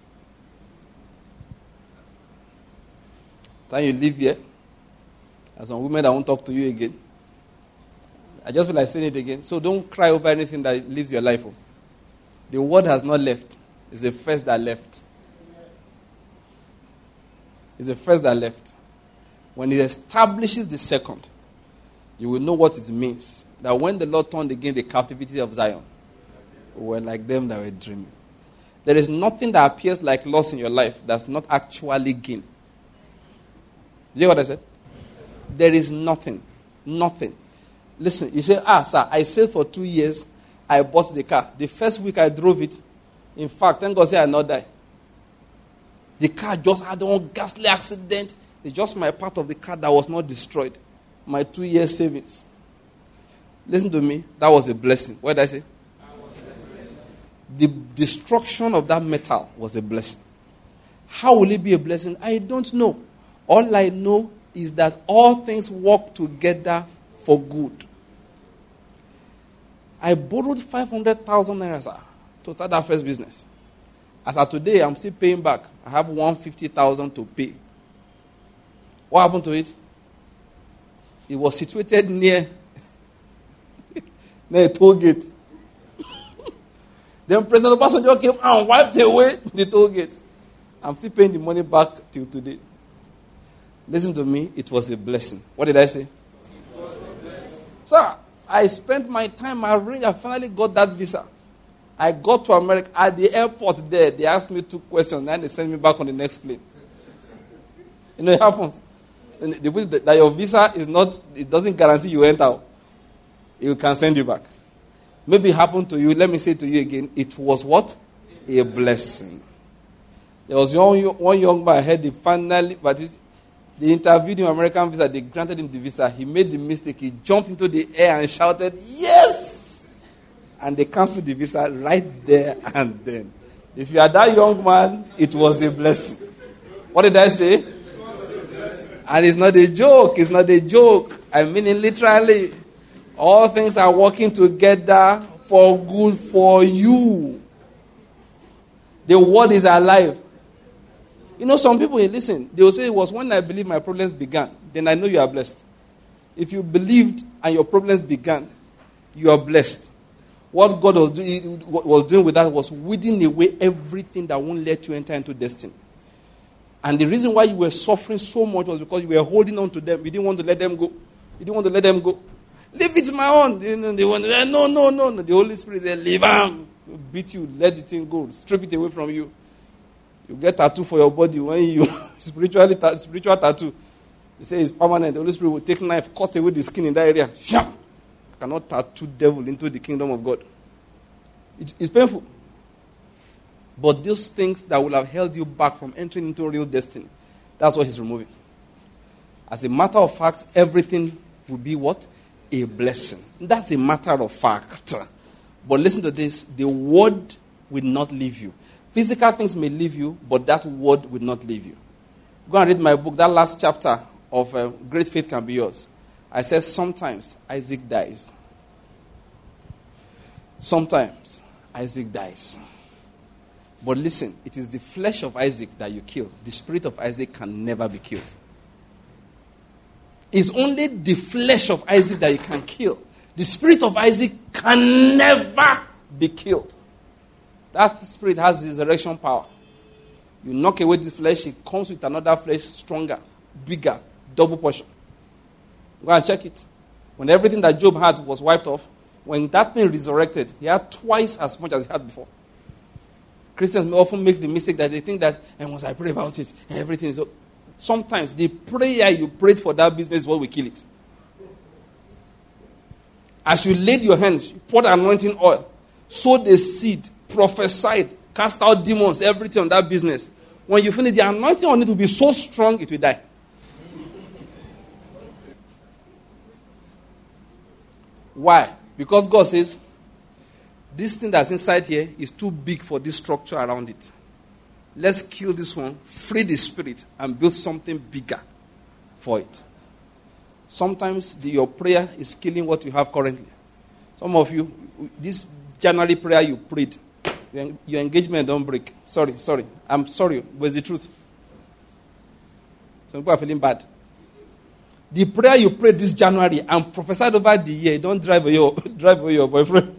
Time you leave here, there's some women that won't talk to you again. I just feel like saying it again. So don't cry over anything that leaves your life. The word has not left. It's the first that left. It's the first that left. When it establishes the second, you will know what it means. That when the Lord turned again the captivity of Zion, we were like them that were dreaming. There is nothing that appears like loss in your life that's not actually gain. You hear what I said? There is nothing. Nothing. Listen, you say, sir, I saved for 2 years. I bought the car. The first week I drove it. In fact, thank God say I not die. The car just had one ghastly accident. It's just my part of the car that was not destroyed. My 2 years savings. Listen to me. That was a blessing. What did I say? The destruction of that metal was a blessing. How will it be a blessing? I don't know. All I know is that all things work together for good. I borrowed 500,000 naira, sir, to start that first business. As of today, I'm still paying back. I have 150,000 to pay. What happened to it? It was situated near a toll gate. Then President Obasanjo came and wiped away the toll gate. I'm still paying the money back till today. Listen to me, it was a blessing. What did I say? It was a blessing. Sir, I spent my time, I finally got that visa. I got to America. At the airport there, they asked me 2 questions, and they sent me back on the next plane. You know, it happens. And they put that your visa is not, it doesn't guarantee you enter. It can send you back. Maybe it happened to you. Let me say to you again, it was what? A blessing. There was one young man, I heard they finally, but they interviewed him American visa, they granted him the visa. He made the mistake. He jumped into the air and shouted, "Yes!" And they canceled the visa right there and then. If you are that young man, it was a blessing. What did I say? And it's not a joke. It's not a joke. I mean it literally. All things are working together for good for you. The word is alive. You know, some people, listen, they will say, it was when I believed my problems began. Then I know you are blessed. If you believed and your problems began, you are blessed. What God was doing with that was weeding away everything that won't let you enter into destiny. And the reason why you were suffering so much was because you were holding on to them. You didn't want to let them go. You didn't want to let them go. Leave it my own. They want to say, no. The Holy Spirit said, leave them. Beat you, let the thing go, strip it away from you. You get tattoo for your body when you spiritual tattoo. They say it's permanent. The Holy Spirit will take knife, cut away the skin in that area. Sham! You cannot tattoo devil into the kingdom of God. It's painful. But those things that will have held you back from entering into real destiny, that's what he's removing. As a matter of fact, everything will be what? A blessing. That's a matter of fact. But listen to this. The word will not leave you. Physical things may leave you, but that word will not leave you. Go and read my book. That last chapter of Great Faith Can Be Yours. I said sometimes Isaac dies. Sometimes Isaac dies. But listen, it is the flesh of Isaac that you kill. The spirit of Isaac can never be killed. It's only the flesh of Isaac that you can kill. The spirit of Isaac can never be killed. That spirit has resurrection power. You knock away the flesh, it comes with another flesh stronger, bigger, double portion. Go and check it. When everything that Job had was wiped off, when that thing resurrected, he had twice as much as he had before. Christians may often make the mistake that they think that, and once I pray about it, everything is... Sometimes the prayer you prayed for that business is what will kill it. As you laid your hands, you poured anointing oil, sowed a seed, prophesied, cast out demons, everything on that business. When you finish, the anointing on it will be so strong, it will die. Why? Because God says, this thing that's inside here is too big for this structure around it. Let's kill this one, free the spirit, and build something bigger for it. Sometimes your prayer is killing what you have currently. Some of you, this January prayer you prayed, your engagement don't break. Sorry. I'm sorry, but it's the truth. Some people are feeling bad. The prayer you prayed this January and prophesied over the year, don't drive away your boyfriend.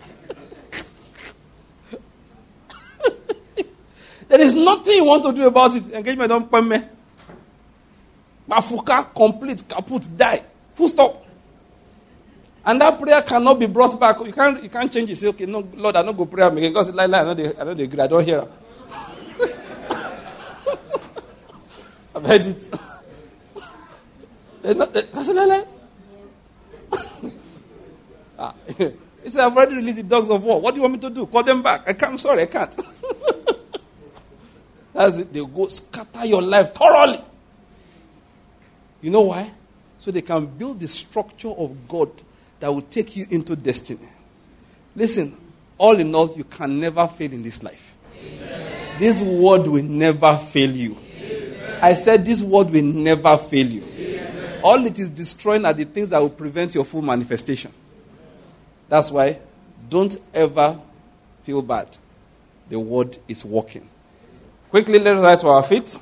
There is nothing you want to do about it. Engagement don't pay me. Bafuka, complete, kaput, die. Full stop. And that prayer cannot be brought back. You can't change it. Say, okay, no, Lord, I don't go pray again. God said, I don't agree. I don't hear. I've heard it. He said, I've already released the dogs of war. What do you want me to do? Call them back. I'm sorry, I can't. That's it. They go scatter your life thoroughly. You know why? So they can build the structure of God that will take you into destiny. Listen, all in all, you can never fail in this life. Amen. This word will never fail you. Amen. I said this word will never fail you. Amen. All it is destroying are the things that will prevent your full manifestation. That's why don't ever feel bad. The word is working. Quickly, let's rise to our feet.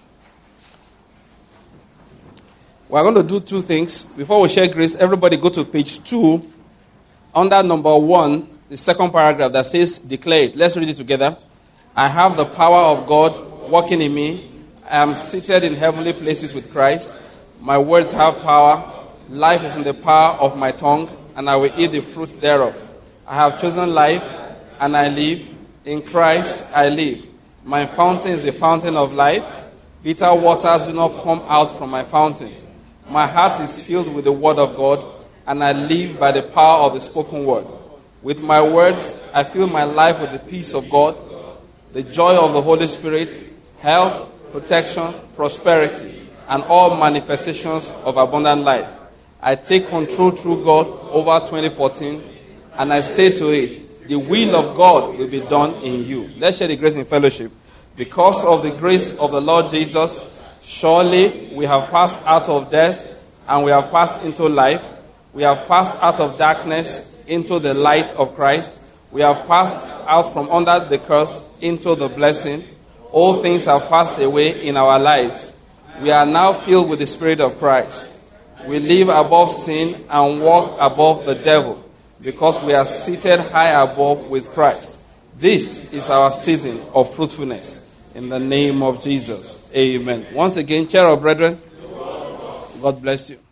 We're going to do 2 things. Before we share grace, everybody go to page 2. Under number 1, the second paragraph that says, declare it. Let's read it together. I have the power of God working in me. I am seated in heavenly places with Christ. My words have power. Life is in the power of my tongue, and I will eat the fruits thereof. I have chosen life. and I live. In Christ I live. My fountain is the fountain of life. Bitter waters do not come out from my fountain. My heart is filled with the word of God, and I live by the power of the spoken word. With my words, I fill my life with the peace of God, the joy of the Holy Spirit, health, protection, prosperity, and all manifestations of abundant life. I take control through God over 2014, and I say to it, the will of God will be done in you. Let's share the grace in fellowship. Because of the grace of the Lord Jesus, surely we have passed out of death, and we have passed into life. We have passed out of darkness into the light of Christ. We have passed out from under the curse into the blessing. All things have passed away in our lives. We are now filled with the Spirit of Christ. We live above sin and walk above the devil, because we are seated high above with Christ. This is our season of fruitfulness. In the name of Jesus. Amen. Once again, cheer up, brethren. God bless you.